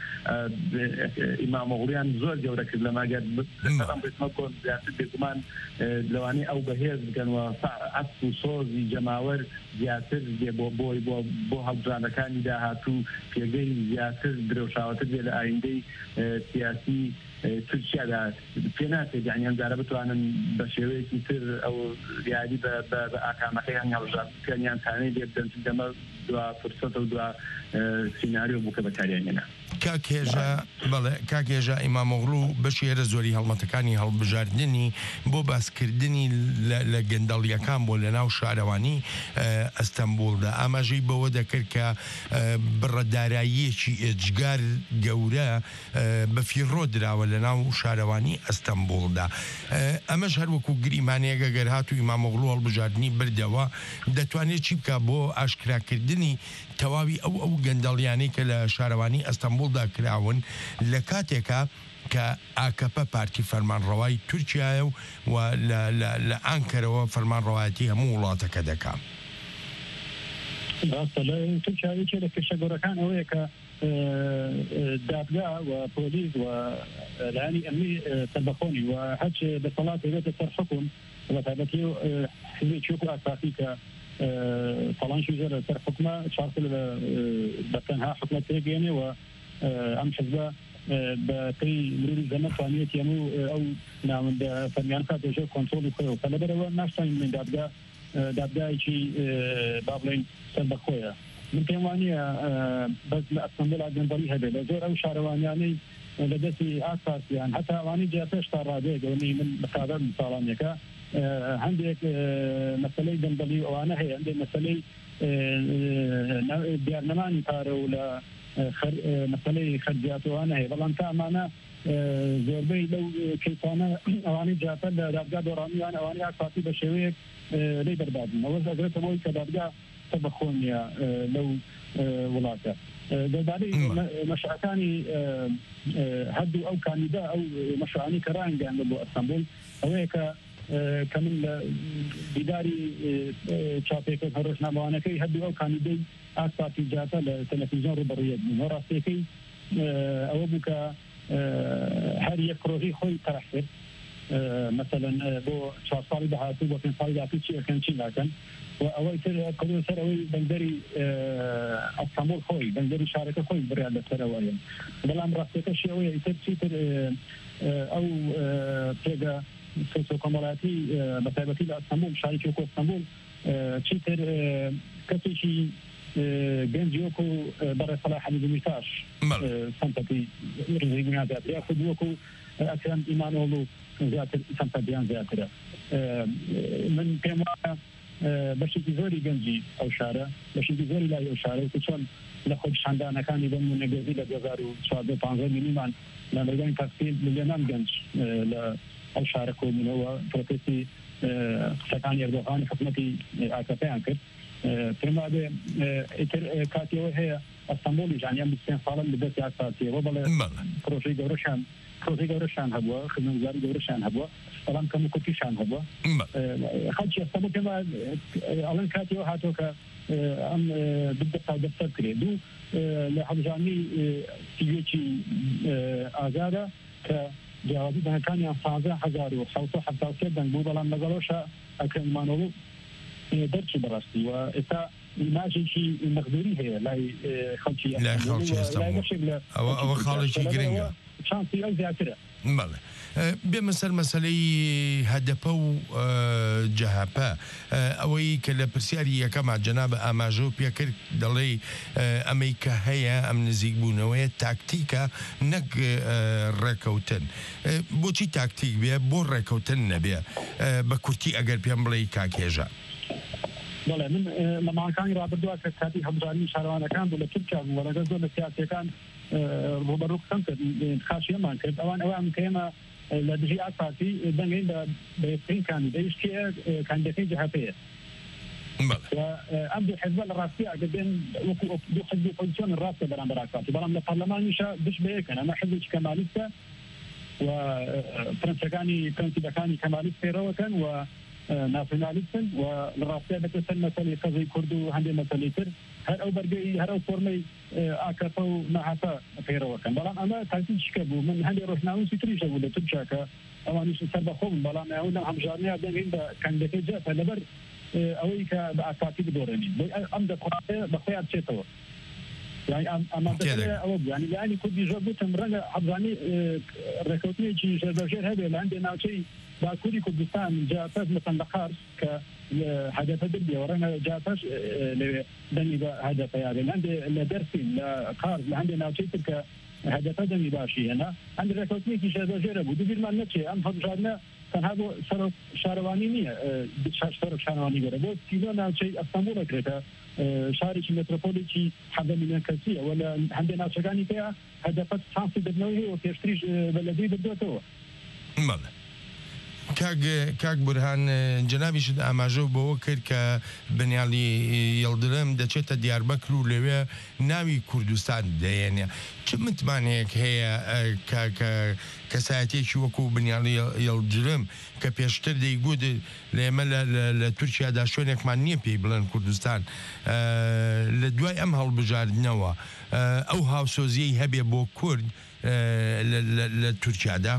ئیمامۆغڵیان زۆر گەورە کرد لە ماگەر ئەم ڕێتمە کۆن زیاتر بێگومان لەوانەی ئەو بەهێز بکەنەوە عەسپ و سۆزی جەماوەر زیاتر دێ بۆ بۆی بۆ بۆ هەڵبژاردنەکانی داهاتوو پێگەی زیاتر درێژاوەتر دێ لە ئایندەی سیاسی تورکیادا پێ ناچێت یعنی ئەمجارە بتوانن بە شێوەیەکی تر ئەو دیاری بە ئاکامەکەیان هەڵبژاردنەکانیان تانەی لێ بدەن دەمە دوا فرسەتە و دوا سیناریۆ بووکە بەکاریانێنە. کاکێژە بەڵێ کاکێژە ئیمامۆغڵو بەشی هێرە زۆری هەڵمەتەکانی هەڵبژاردننی بۆ باسکردنی لە گەندەڵیەکان بۆ لە ناو شارەوانی ئەستەنبولدا ئاماژەی بەوە دەکرد کە بڕەداراییەکی ئێجگار گەورە بەفیڕۆ دراوە لە ناو شارەوانی ئەستەنبولدا ئەمەش هەروەکو گریمانەیەگە گەر هات و ئیمامۆغڵو هەڵبژاردننی بردەوە دەتوانێت چی بکە بۆ ئاشکراکردنی تەواوی ئەو ئەو گەندەڵیانەی کە لە شارەوانی ئەستەنبولدا کراون لە کاتێکە کە ئاکەپە پارتی فەرمانڕەوای تورکیایە و لە ئانکەرەوە فەرمانڕەوایەتی هەموو وڵاتەکە دەکا. ڕاستە لە تورکیاوێکی لە کێشەگۆڕەکان ئەوەیە کە دادگا و پۆلیس و لایانی ئەمنی سەربەخۆنی و هەچ دەسەڵات دەبێتە سەر حکوم بە تایبەتی حزبێکی وەکو ئاساسی کە فەڵانشی زۆر سەر حکومە چوار سەل بە تەنها حکومەت تێگەێنێ و ئەم حزبە بە پێی مروری زەمە توانێت هەموو ئەو ناوەندە فەرمیان کات دەژێ کۆنترۆلی خۆیەوە کە لەبەرەوە ناشتین من دادگا دادگایکی با بڵێن سەربەخۆیە من پێم وانییە بەس لە ئەستەنبول ئاگەندەڵی هەبێت لە زۆر ئەو شارەوانیانەی لە دەستی ئاساسیان هەتا ئەوانی جیاتر تا ڕادێگەونی من بەقادر ساڵانیەکە هەندێک مەسەلەی دەنگدەڵی ئەوانە هەیە هەندێک مەسەلەی دیارنەمانی پارە و لە مەسەلەی خەرجیاتەوانە هەیە بەڵام تا ئەمانە زۆربەی لەو کەیسانە ئەوانی جیاتر لە دادگا دۆڕانیان ئەوانی ئاساسی بە شێوەیەک لی بەربادن ئەوە ئەگرێتەوەی کە دادگا بەخۆنیە لەو وڵاتە دەربارەی مەشعەکانی هەردوو ئەو کاندیدا ئەو مەشعانی کە ڕایانگەیاندە بۆ ئەستەمبول ئەوەیە کە کە من لە دیداری چاپێکە هەڕۆژنامەوانەکەی هەردوو ئەو کاندیدەی ئاسپارتی جاتە لە تەلەڤیزیۆن ڕوبەڕوویەک بوون ڕاستیەکەی ئەوە بوو کە هەر یەک پرۆژەی خۆی تەرەح کرد مثلا بۆ چوار ساڵی داهاتوو بۆ پێنج ساڵی داهاتوو چی ئەکەن چی ناکەن و ئەوەی تر کەوتە سەر ئەوەی بەندەری ئەستەمبول خۆی بەندەری شارەکە خۆی بڕیان لەسەرەوەیە بەڵام ڕاستیەکەشی ئەوەیە ئیتر چیتر ئەو پێگە سۆسیۆکۆمەڵایەتی بەتایبەتی لە ئەستەمبول شاری کۆ ئەستەمبول چیتر کەسێکی گەنجی وەکو بەڕێسەڵای حەمید میرتاش سەمپەتی ڕزی بوونیان زیاتر یا خود وەکو ئەکرەم ئیمانۆڵ زیاتر سەمپەتیان زیاترە من پێم وایە بەشێکی زۆری گەنجی ئەو شارە بەشێکی زۆری لای ئەو شارە و چۆن لە خۆپیشاندانەکانی بەنمونەگەزی لە دوو هەزار و چواردە پانزە میلیۆنمان لە مەدانی تەقسیم ملیۆنان گەنج لە ئەو شارە کۆبوونەوە پرۆتستی قسەکانی ئەردۆغانی حکوومەتی ئاکەپیان کرد پێم وابێ ئیتر کاتیەوە هەیە ئەستەمبولی ژانیان بیست و پێنج ساڵن لەدەستی ئاساسیەوە بەڵێ پرۆژەی گەورەشان پرۆژەی گەورەشان هەبووە خزمەتگوزاری گەورەشان هەبووە بەڵام کەم و کورتیشان هەبووە خەڵکی ئەستەمبول پێم وایە ئەڵێن کاتیەوە هاتۆ کە ئەم بدەستا دەستەر کرێ دوو لە هەڵبژاردنی سیوێکی ئازارە کە جیاوازی دەنگەکانیان پانزە هەزار و سەد و هەفتاد و سێ دەنگ بوو بەڵام لەگەڵەوەشە ئەکرەم ئیمانۆڵ دەرچی بەڕاستی و ئێستا ئیماژێکی مەقدوری هەیە لای خەڵکی ئەوە خاڵێکی گرنگە چانسی ئەو زیاترە بەڵێ بێمە سەر مەسەلەی هەدەپە و جەهاپە ئەوەی کە لە پرسیاری یەکەما جەنابە ئاماژە و پێکرد دەڵێ ئەمەی کە هەیە ئەم نزیک بوونەوەیە تاکتیکە نەک ڕێکەوتن بۆچی تاکتیک بێ بۆ ڕێکەوتن نەبێ بە کورتی ئەگەر پێم بڵێ کاکێژە بەڵێ من لە ماڵەکانی ڕابردووە کە کاتی هەڵبژاردنی شارەوانەکان بوو لە تورکیا بوو لەگەڵ زۆر لە سیاسیەکان ڕوبەڕوو قسەم کرد خاشیەمان کرد ئەوان ئەوان کە ئێمە لە دژی ئاساسی دەنگین بە یەکترین کاندیدەی شتیە کاندیدەکەی جەهەپەیە ئەم دوو حزبە لە ڕاستی ئەگەر بێن وەکو دوو حزبی ئۆپۆزیسیۆن ڕاستە بەرامبەر ئاساسی بەڵام لە پەرلەمانیشە دش بە یەکن ئەمە حزبێکی کەمالیستە و پرەنسەکانی پرەنسیبەکانی کەمالیست پێڕەوەکەن و ناسیۆنالیستن و لە ڕاستیە دەکەسەر مەسەلەی قەزەی کورد و هەندێک مەسەلەی تر هەر ئەو بەرگەی هەر ئەو فۆرمەی ئاکەپە و نەهاتە پێڕەوەکەن بەڵام ئەمە تاکتیکە بوو من هەندێک ڕۆژنامەی تریشە بوو لە تورکیا کە ئەوانیش سەر بەخۆ بوون بەڵام ئەو لە هەمژارنەیە دەنگین بە کاندیدەکەی جەهەپە لەبەر ئەوەی کە بە ئاساسی بدۆڕێنین ئەم دەخواتێ بەخۆیان بچێتەوە ئەمە ئەوە بوو ینی یانی کوردی زۆر بوتم ڕەنگە حەبزانی ڕێکەوتنێکی ژێربەژێر هەبێ لە هەندێک ناوچەی باکووری کوردستان جاپەس مثلا لە قارس کە هەدەفە ببێ و ڕەنگە جاپەش لەوێ دەنگی بە هەدەفە یاگەن هەندێ لە دەرسین لە قارس لە هەندێک ناوچەی تر کە هەدەفە دەنگی باشی هێنا هەندێک ڕێکەوتنێکی ژێربەژێرە بوو دووبیرمان نەچێ ئەم هەڵبژاردنە تەنها بۆ سەر شارەوانی نییە سەر شارەوانی گەرە بۆ سیلۆ ناوچەی ئەستەمبول ئەکرێتە شارێکی مترۆپۆلێکی حەدە میلیۆن کەسیە و لە هەندێک ناوچەکانی پێ هەدەفە چانسی دەبنەوەی هەیە و پێشتریش بەلەدەی بدۆتەوە کاک بورهان جنابیشت ئاماژە بەوە کرد کە بنیاڵی یەڵدرم دەچێتە دیاربەکر و لەوێ ناوی کوردستان دەێنێ چ متمانەیەک هەیە کەسایەتێکی وەکو بنیاڵی یەڵدرم کە پێشتر دەیگوت لێمە لە تورکیادا شوێنێکمان نییە پێی بڵێن کوردستان لە دوای ئەم هەڵبژاردنەوە ئەو هاوسۆزیەی هەبێ بۆ کورد لە تورکیادا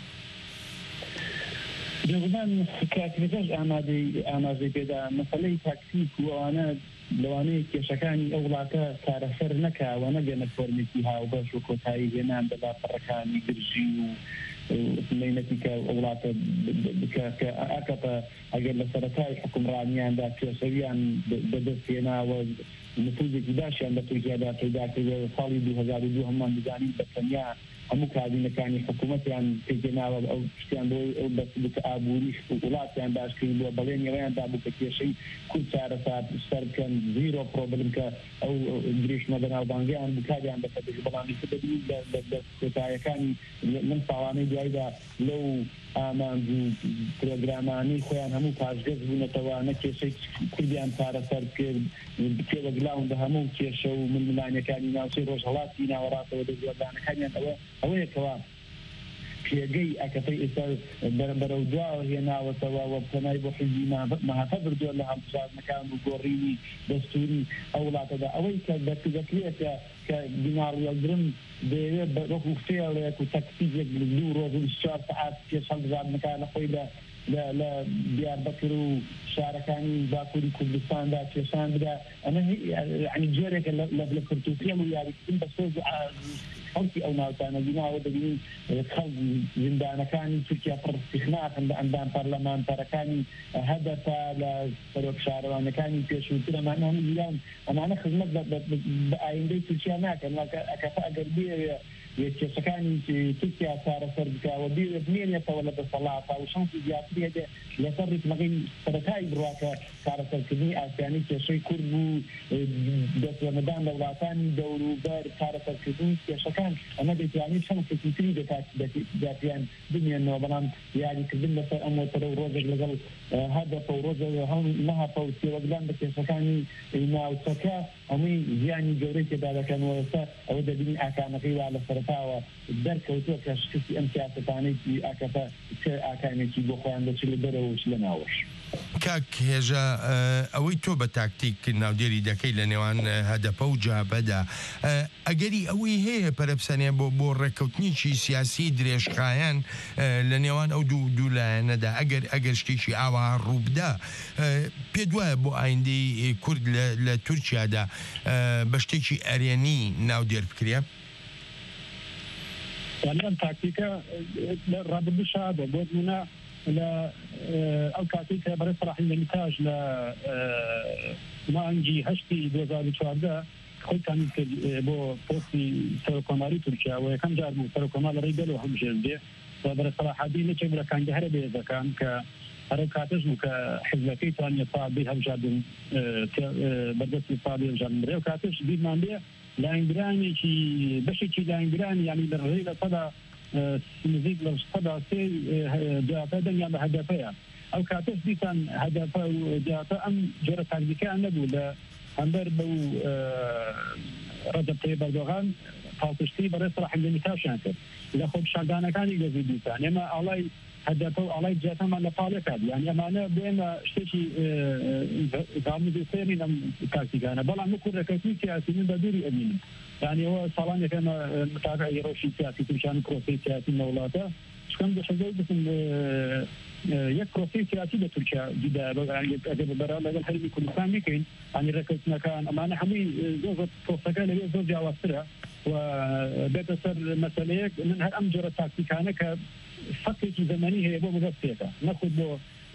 جەزمان کاتێکەش ئامادەی ئاماژەی پێدا مەسەلەی تاکتیک و ئەوانە لەوانەیە کێشەکانی ئەو وڵاتە کارەسەر نەکاوە نەگەنە فۆرمێکی هاوبەش و کۆتایی هێنان بە لاپەڕەکانی گرژی و مەینەتی کە وڵاتە کە ئاکەپە ئەگەر لە سەرەتای حکومڕانیاندا پێشەویان بەدەستێناوە نفوذێکی باشیان لە تورکیادا پەیدا کردەوە ساڵی دوو هەزار و دوو هەمومان بزانین بە تەنیا هەموو کابینەکانی حکوومەتیان پێگەناوە ئەو شتیان بۆ ئەو بەسبوو کە ئابووری وڵاتیان باشکردن بۆ بەڵێن ئەویان دابوو کە کێشەی کورد چارەسات سەر بکەن زیرۆ پرۆبلم کە ئەو گرێشمە بەناوبانگیان بکاریان بەسەر بەڵامی ببین لە کۆتاییەکانی من ساڵانەی دوایدا لەو ئامانج و پرۆگرامانەی خۆیان هەموو پاشگەز بوونەتەوە نە کێشەی کوردیان چارەسەر کرد پێوەگلاون بە هەموو کێشە و ململانیەکانی ناوچەی ڕۆژهەڵاتی ناوەڕاتەوە دەزیێدانەکانیان ئەوە ئەوەیەکەوە پێگەی ئەکەتەی ئێستا بەرەو دواوە هێناوەتەوە وە پەنای بۆ حیزبی مەهاتە بردووە لە هەڵبژاردنەکان و گۆڕینی دەستوری ئەو وڵاتەدا ئەوەی کە دەکرێتە کە بیناڕیەگرن دەیەوێت وەکو فێڵێک و تەکسیزێک دوو ڕۆژ و چوار سەعات پێش هەڵبژاردنەکان لە خۆی لە دیاربەکر و شارەکانی باکووری کوردستاندا کێشان بدا ئەمە ینی جۆرێکە لە کورتوسیەم و یاریکردن بە سۆز خەڵکی ئەو ناوچانە بیناوە دەبینین خەڵک زیندانەکانی تورکیا پڕستیخناکەن بە ئەندام پەرلەمانتەرەکانی هەدەفە لە سەرۆک شارەوانەکانی پێشووتر ئەمانە هەموو ویلان ئەمانە خزمەت بە ئایندەی تورکیا ناکەن ئەکەفە ئەگەر بێ کێشەکانی تورکیا چارەسەر بکەوە بێ بمێنێتەوە لە دەسەڵاتە و شانسی زیاتر هەبێ لەسەر ڕیتمەکەی سەرەتایی بڕواکە چارەسەرکردنی ئاسیانی کێشەی کورد و دەستوەنەدان لە وڵاتانی دەوروبەر چارەسەرکردنی کێشەکان ئەمە دەتوانێت شانسێکی تری دەکاتیان بمێنەوە بەڵام یاریکردن لەسەر ئەم وەتەرە و ڕۆژێک لەگەڵ هەدەفە و ڕۆژە هەم نەهاتە و سێوەگلان بە کێشەکانی ناوچەکە هەمووی زیانی گەورەی تێدا دەکەنەوە ئێستا ئەوە دەبینی ئاکامەکەی وا لە سەرەتاوە دەرکەوتووە کە شکستی ئەم سیاسەتانەی ئاکەفە چه ئاکامێکی بۆ خۆیان دەچێت لە دەرەوە چ لە ناوەش کاک هێژە ئەوەی تۆ بە تاکتیک ناودێری دەکەی لە نێوان هەدەپە و جابەدا ئەگەری ئەوەی هەیە پەرەپسەنێ بۆ بۆ ڕێککەوتنیی سیاسی درێژخایەن لە نێوان ئەو دوو دوولایەنەدا ئەگەر ئەگەر شتێکی ئاوا ڕووبدا پێ دوایە بۆ ئایندەی کورد لە تورکیادا بە شتێکی ئەرێنی ناودێر بکرێ ئەم تاکتیکە ڕابردوو شادە بۆ نمونە لە ئەو کاتی کە بەڕێ سەلاحی دەمیتاژ لە مانگی هەشتی دوو هەزار و چواردە خۆیتانی کرد بۆ پۆستی سەرۆکۆماری تورکیا و یەکەم جار بوو سەرۆکۆمار لە ڕێی دەلەوە هەڵبژێر بێ و بەڕێ سەلاحەدین لەکێ بەرەکانگە هەرە بێزەکان کە هەرە کاتەش بوو کە حیزبەکەی توانیە سابی هەڵبژاردن بەردەستی سابی هەڵبژاردن بڕێ و کاتەش بیرمان بێ لاینگرانێکی بەشێکی لاینگرانی یعنی لە ڕێی لە سەدا نزیک لە سەدا سێ جیاتە دەنگیان بە هەدەفەیە ئەو کاتەش دیسان هەدەفە و جیاتە ئەم جۆرە تاکتیکیان نەبوو لە هەمبەر بەو ڕەجەب تەیب ئەردۆغان پاڵپشتی بەڕێ سەلاحی دەمیتاژیان کرد لە خۆپیشاندانەکانی گەزی دیسان ئێمە ئاڵای هەدەفە و ئاڵای جیاتەمان لە پاڵێکات یعنی ئەمانە بۆ ئێمە شتێکی دامودوسێنین ئەم تاکتیکانە بەڵام وەکو ڕێکەوتنی سیاسی من بە دووری ئەبینم یعنی ئەوە ساڵانێک ئێمە متابعی ڕۆژی سیاسی تورکیان و پرۆسەی سیاسی لە وڵاتە شکەم دەحەزەی بکەم یەک پرۆسەی سیاسی لە تورکیا دیدا ئەگەر بەرا لەگەڵ هەرمی کوردستان میکەین ئەنی ڕێکەوتنەکان ئەمانە هەمووی زۆر پرۆسەکە لەوێ زۆر جیاوازترە و بێتە سەر مەسەلەیەک من هەر ئەم جۆرە تاکتیکانە کە فەقێکی زەمانی هەیە بۆ مەدەستێتە نەخود بۆ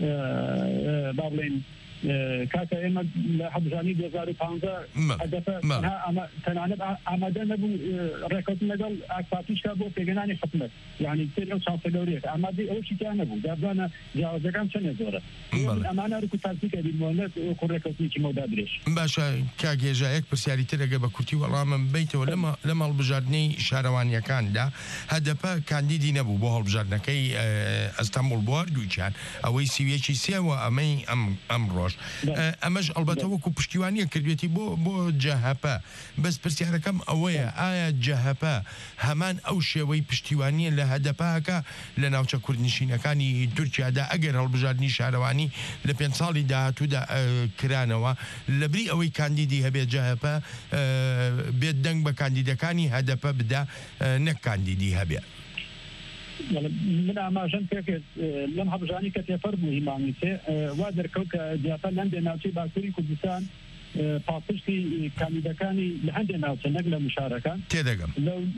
با بڵێن کاتە ئێمە لە هەبژانی دوو هەزار و پانزە هەدەفە تەنانەت ئامادە نەبوو ڕێکەوتن لەگەڵ ئاکپاتیشکا بۆ پێگەنانی حکومەت یعنی سێر ئەو چانسە گەورەیەک ئامادەی ئەوەشی تیان نەبوو دابزانە جیاوازەکان چەندە زۆرە ئەمانە ڕوو تاکتیکە بیرمۆنێت وەکو ڕێکەوتنێکی مەودا درێژ باشە کاک هێژە یەک پرسیاری ترەگە بە کورتی وەڵامم بیتەوە لە مەڵبژاردنەی شارەوانیەکاندا هەدەفە کاندیدی نەبوو بۆ هەڵبژاردنەکەی ئەستەمبول بوار دووچیان ئەوەی سیویەکی سێوە ئەمەی ئەم ڕۆژ ئەمەش ئەلبەتە وەکو پشتیوانیە کردوێتی بۆ بۆ جەهەپە بەس پرسیارەکەم ئەوەیە ئایا جەهەپە هەمان ئەو شێوەی پشتیوانیە لە هەدەپاکە لە ناوچە کوردنشینەکانی تورکیادا ئەگەر هەڵبژاردننی شارەوانی لە پێنج ساڵی داهاتوودا کرانەوە لەبری ئەوەی کاندیدی هەبێت جەهەپە بێت دەنگ بە کاندیدەکانی هەدەپە بدا نەک کاندیدی هەبێت من ئاماژەم پێکرد لەم هەبژانی کە تێپەر بوو هیمانی تێ وا دەرکەوت کە دیاتە لە هەندێک ناوچەی باکووری کوردستان پاڵپشتی کاندیدەکانی لە هەندێک ناوچە نەک لە مشارەکان تێدەگەم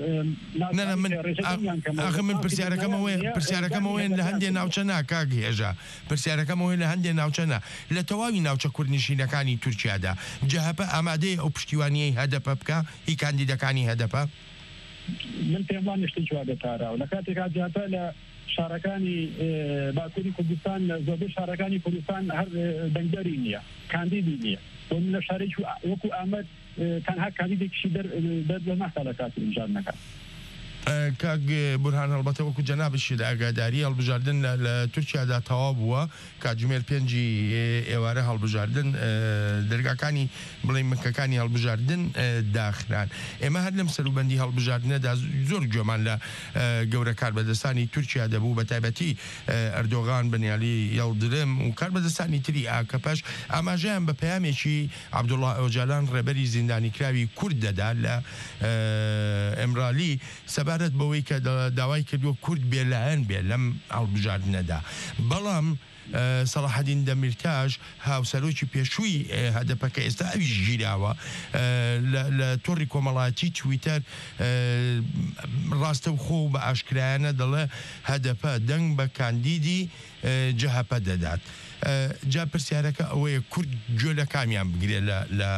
ئاخە من پرسیارەکەمەوەی پرسیارەکەمەوەی لە هەندێک ناوچە ناکاک هێژە پرسیارەکەمەوەی لە هەندێک ناوچە نا لە تەواوی ناوچە کوردنشینەکانی تورکیادا جەهەپە ئامادەیە ئەو پشتیوانیەی هەدەپە بکە هی کاندیدەکانی هەدەپە من پێم وانە شتێکی وا دەتاراوە لە کاتێکا جاتە لە شارەکانی باکووری کوردستان زۆربەی شارەکانی کوردستان هەر دەنگدەری نییە کاندیدی نییە لە شارێکی وەکو ئامەد تەنها کاندیدێکیشی دەر ناکا لە کاتی ئینجار نەکات کاک بورهان هەڵبەتە وەکو جەنابشی لە ئاگاداری هەڵبژاردن لە تورکیادا تەواو بووە کاتژمێر پێنجی ئێوارە هەڵبژاردن دەرگاکانی بڵێ مکەکانی هەڵبژاردن داخران ئێمە هەر لەم سەروبەندی هەڵبژاردنەدا زۆر گوێمان لە گەورە کاربەدەستانی تورکیا دەبوو بە تایبەتی ئەردۆغان بنیالی یەڵدرم و کاربەدەستانی تری ئاکەپەش ئاماژەیان بە پەیامێکی عەبدوڵڵا ئۆجالان ڕێبەری زیندانی کراوی کورد دەدا لە ئەمرالی سەبارەت بەوەی کە داوای کردووە کورد بێلایەن بێ لەم هەڵبژاردنەدا بەڵام سەلاحەدین دەمیرتاژ هاوسەرۆکی پێشووی هەدەپەکە ئێستا ئەویش گیراوە لە تۆڕی کۆمەڵایەتی تویتەر ڕاستە و خۆ بە ئاشکرایانە دەڵێ هەدەپە دەنگ بە کاندیدی جەهەپە دەدات جا پرسیارەکە ئەوەیە کورد گوێ لە کامیان بگرێت لە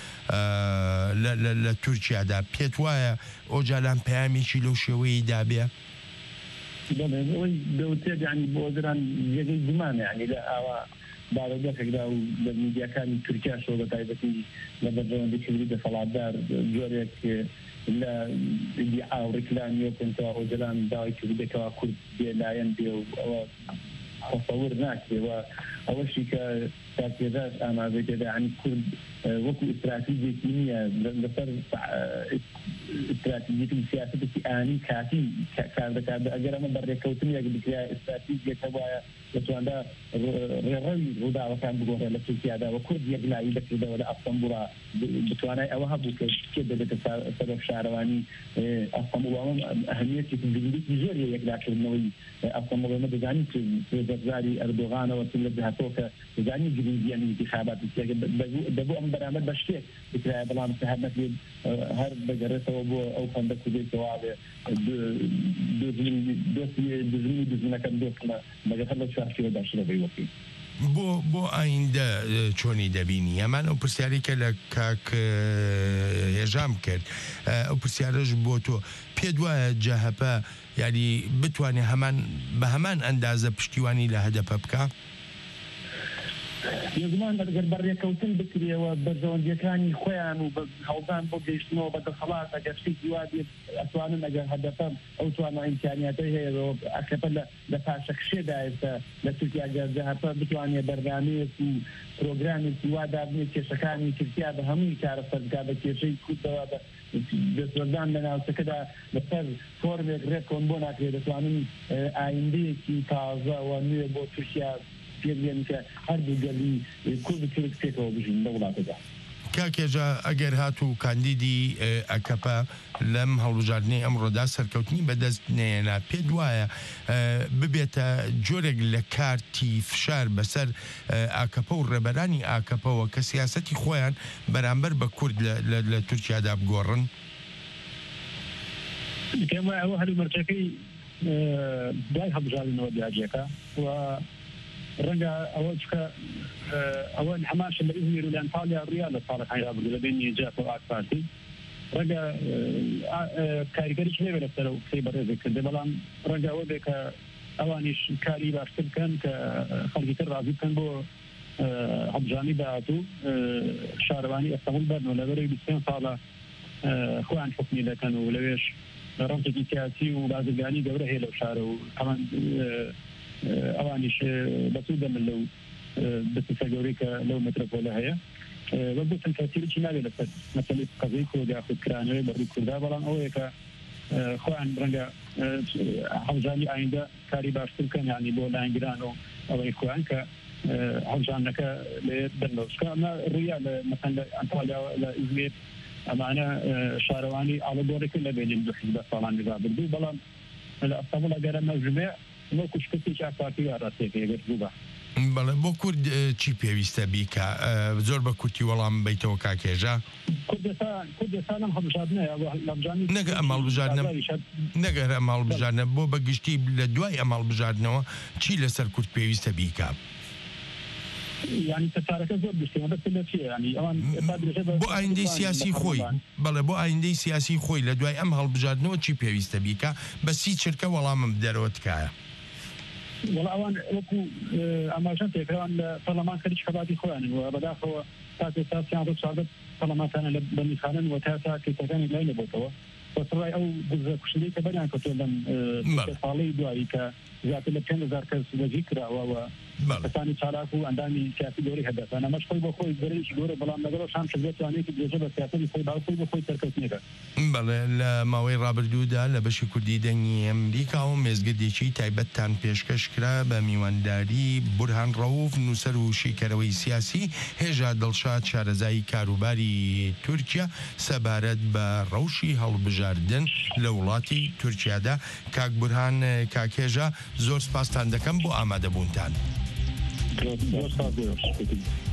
لە تورکیادا پێت وایە ئۆجالان پەیامێکی لەو شێوەیە دابێ ئەوەی دەوتێت ینی بۆ دەران جێگەی گومانە ینی لە ئاوا باڵەدەکێکدا و لە میدیاکانی تورکیا شۆ بە تایبەتی لە بەردەوەندەکردی دەسەڵاتدار جۆرێک لە ئیدعا و ڕیکلامی وەکەنتەوە ئۆجالان داوای کردێکەوە کورد بێلایەن بێ و ئەوە تصور ناکرێەوە ئەوەشی کە تاکێداش ئاماژەی تێدا عنی کورد وەکو ئستراتیجێکی نییە لەسەر استراتیجێتی سیاسەتێکی ئانی کاتی کار دەکات ئەگەر ئەمە بەڕێکەوتنیەک بکرا استراتیجێکە وایە دەتواندا ڕێڕەوی ڕووداوەکان بگۆڕێ لە تورکیادا و کورد یەکلایی دەکردەوە لە ئەستەمبوڵا بتوانای ئەوە هەبوو کە کێ دەبێتە سەرۆک شارەوانی ئەستەمبوڵ ئەهەمیەتی گرنگێکی زۆریە یەکلاکردنەوەی ئەستەمبوڵ ئێمە دەزانین بەرزاری ئەردۆغانەوە لە جهاتەوە کە دەزانی گرنگیانی انتخابات دەبوو ئەم بەرامبەر بە شتێک بکرایە بەڵام هەر نەکرێت هەر بەگەڕێتەوە بۆ ئەو فەندە کودێتەوە دزنی دزنەکەم دۆکمە بەگەتەر لە چوارچێوەدا شرەبەی وەکی بۆ بۆ ئایندە چۆنی دەبینی ئەمان ئەو پرسیارێکە لە کاک هێژام کرد ئەو پرسیارەش بۆ تۆ پێت وایە جەهەپە یعنی بتوانێت هەمان بە هەمان ئەندازە پشتیوانی لە هەدەپە بکە یزمان ئەگەر بەڕێکەوتن بکرێەوە بە زەوەندیەکانی خۆیان و بە هەڵدان بۆ گەیشتنەوە بە دەسەڵات ئەگەر شتێکی وا بێت ئەتوانن ئەگەر هەدەپە ئەو توانە ئیمکانیاتە هەیە ئەکەپە لە پاشەکشێدا ئێستا لە تورکیا جەهەپە بتوانێت بەردامەیەک و پرۆگرامێکی وا دابنێت کێشەکانی تورکیا بە هەمووی کارە سەرکا بە کێشەی کوردەوە دەستوەردان لە ناوچەکەدا لەسەر فۆرمێک ڕێکۆن بۆ ناکرێت دەتوانن ئایندەیەکی تازەوە نوێ بۆ تورکیا پێێن کە هەردوو گەلی کورد تورک پێکەوە بژین لە وڵاتەدا کاکێژە ئەگەر هاتوو کاندیدی ئەکەپە لەم هەڵبژاردنەی ئەمڕۆدا سەرکەوتنی بەدەست نێنا پێت وایە ببێتە جۆرێک لە کارتی فشار بەسەر ئاکەپە و ڕێبەرانی ئاکەپەوە کە سیاسەتی خۆیان بەرامبەر بە کورد لە تورکیادا بگۆڕن پێم وایە ئەوە هەرو مەرجەکەی دوای هەڵبژاردنەوە دیاجەکە و ڕەنگە ئەوە چکە ئەوە هەماشە لە ئیزمیر و لە ئەنتالیا ڕیا لە ساڵەکانی ڕابردوو لە بینی جەهەپە و ئاک پارتی ڕەنگە کاریگەریش هەیە لەسەر و قسەی بەڕێزێکردێ بەڵام ڕەنگە ئەوە بێ کە ئەوانیش کاری باشتر بکەن کە خەڵکی تر ڕازی بکەن بۆ هەڵبژاردنی داهاتوو شارەوانی ئەستەمبول بەرنەوە لەبەرەوەی بیست و پێنج ساڵە خۆیان حکمی دەکەن و لەوێش ڕەنجێکی سیاسی و بازرگانی گەورە هەیە لەو شارە و هەمان ئەوانیش بەسوود دەمن لەو بەسیسە گەورەی کە لەو مەترۆپۆلە هەیە وە بۆ تەنکاتیرێکی نابێت لەسەر مەسەلەی قەزەی کۆدا خودکرانەوەی بەڕووی کووردا بەڵام ئەوەیە کە خۆیان ڕەنگە هەڵبژاردنی ئایندە کاری باشتر بکەن یعنی بۆ لایەنگران و ئەوەی خۆیان کە هەڵبژاردنەکە لێ بەرنەوە ئەمە ڕوویا لە مەسەن لە ئەنتالیا لە ئیزمیر ئەمانە شارەوانی ئاڵەبۆڕێک لە بینین دو حیزبە ساڵانی ڕابردوو بەڵام لە ئەستەمبوڵ ئەگەر ئەمە ژمێ وەکو شتێکی ئاپارتی ڕاستێک ئەگەر بوو بەڵێ بۆ کورد چی پێویستە بیکە زۆر بە کورتی وەڵام بیتەوە کاکێژە نەگە ئەماڵبژاردنە نەگەر ئەماڵبژاردنە بۆ بەگشتی لە دوای ئەماڵبژاردنەوە چی لەسەر کورد پێویستە بیکە يعني تسارەکە زۆر گشتیمە بەس لە چیە ینی ئەوان بۆ ئایندەی سیاسی خۆی بەڵێ بۆ ئایندەی سیاسی خۆی لە دوای ئەم هەڵبژاردنەوە چی پێویستە بیکە بەسی چرکە وەڵامم دەرەوە تکایە وڵ ئەوان وەکو ئاماژەن تێکەوان لە پەرلەمان کەریش خەباتی خۆیانن و بەداخەوە تاکە تا سیان چاردە پەرلەمانتانە لە بەمیخانن و تا تا کێسەکانی لای لەبۆتەوە وەسڕای ئەو گزە کوشتەی کە بەریان کەوتۆ لەم ساڵەی دوایی کە زیاتر لە پێنج هەزار کەس وەزیر کراوە کەسانی چالاک و ئەندامی سیاسی گەوری هەدەفانە ئەمەش خۆی بۆ خۆی بەرەیەکی گەورە بەڵام لەگەڵەوەشان دەتوانێتی درێژە بە سیاسەتی خۆی باو خۆی بۆ خۆی سەرکەوتنێکە بەڵێ لە ماوەی ڕابردوودا لە بەشی کوردی دەنگی ئەمریکا و مێزگەدێکی تایبەتتان پێشکەش کرا بە میوانداری بورهان ڕەوف نووسەر و شیکەرەوەی سیاسی هێژا دڵشاد شارەزایی کاروباری تورکیا سەبارەت بە ڕەوشی هەڵبژاردن لە وڵاتی تورکیادا کاک بورهان کاکێژە زۆر سپاسان دەکەم بۆ ئامادەبوونتان. Gracias.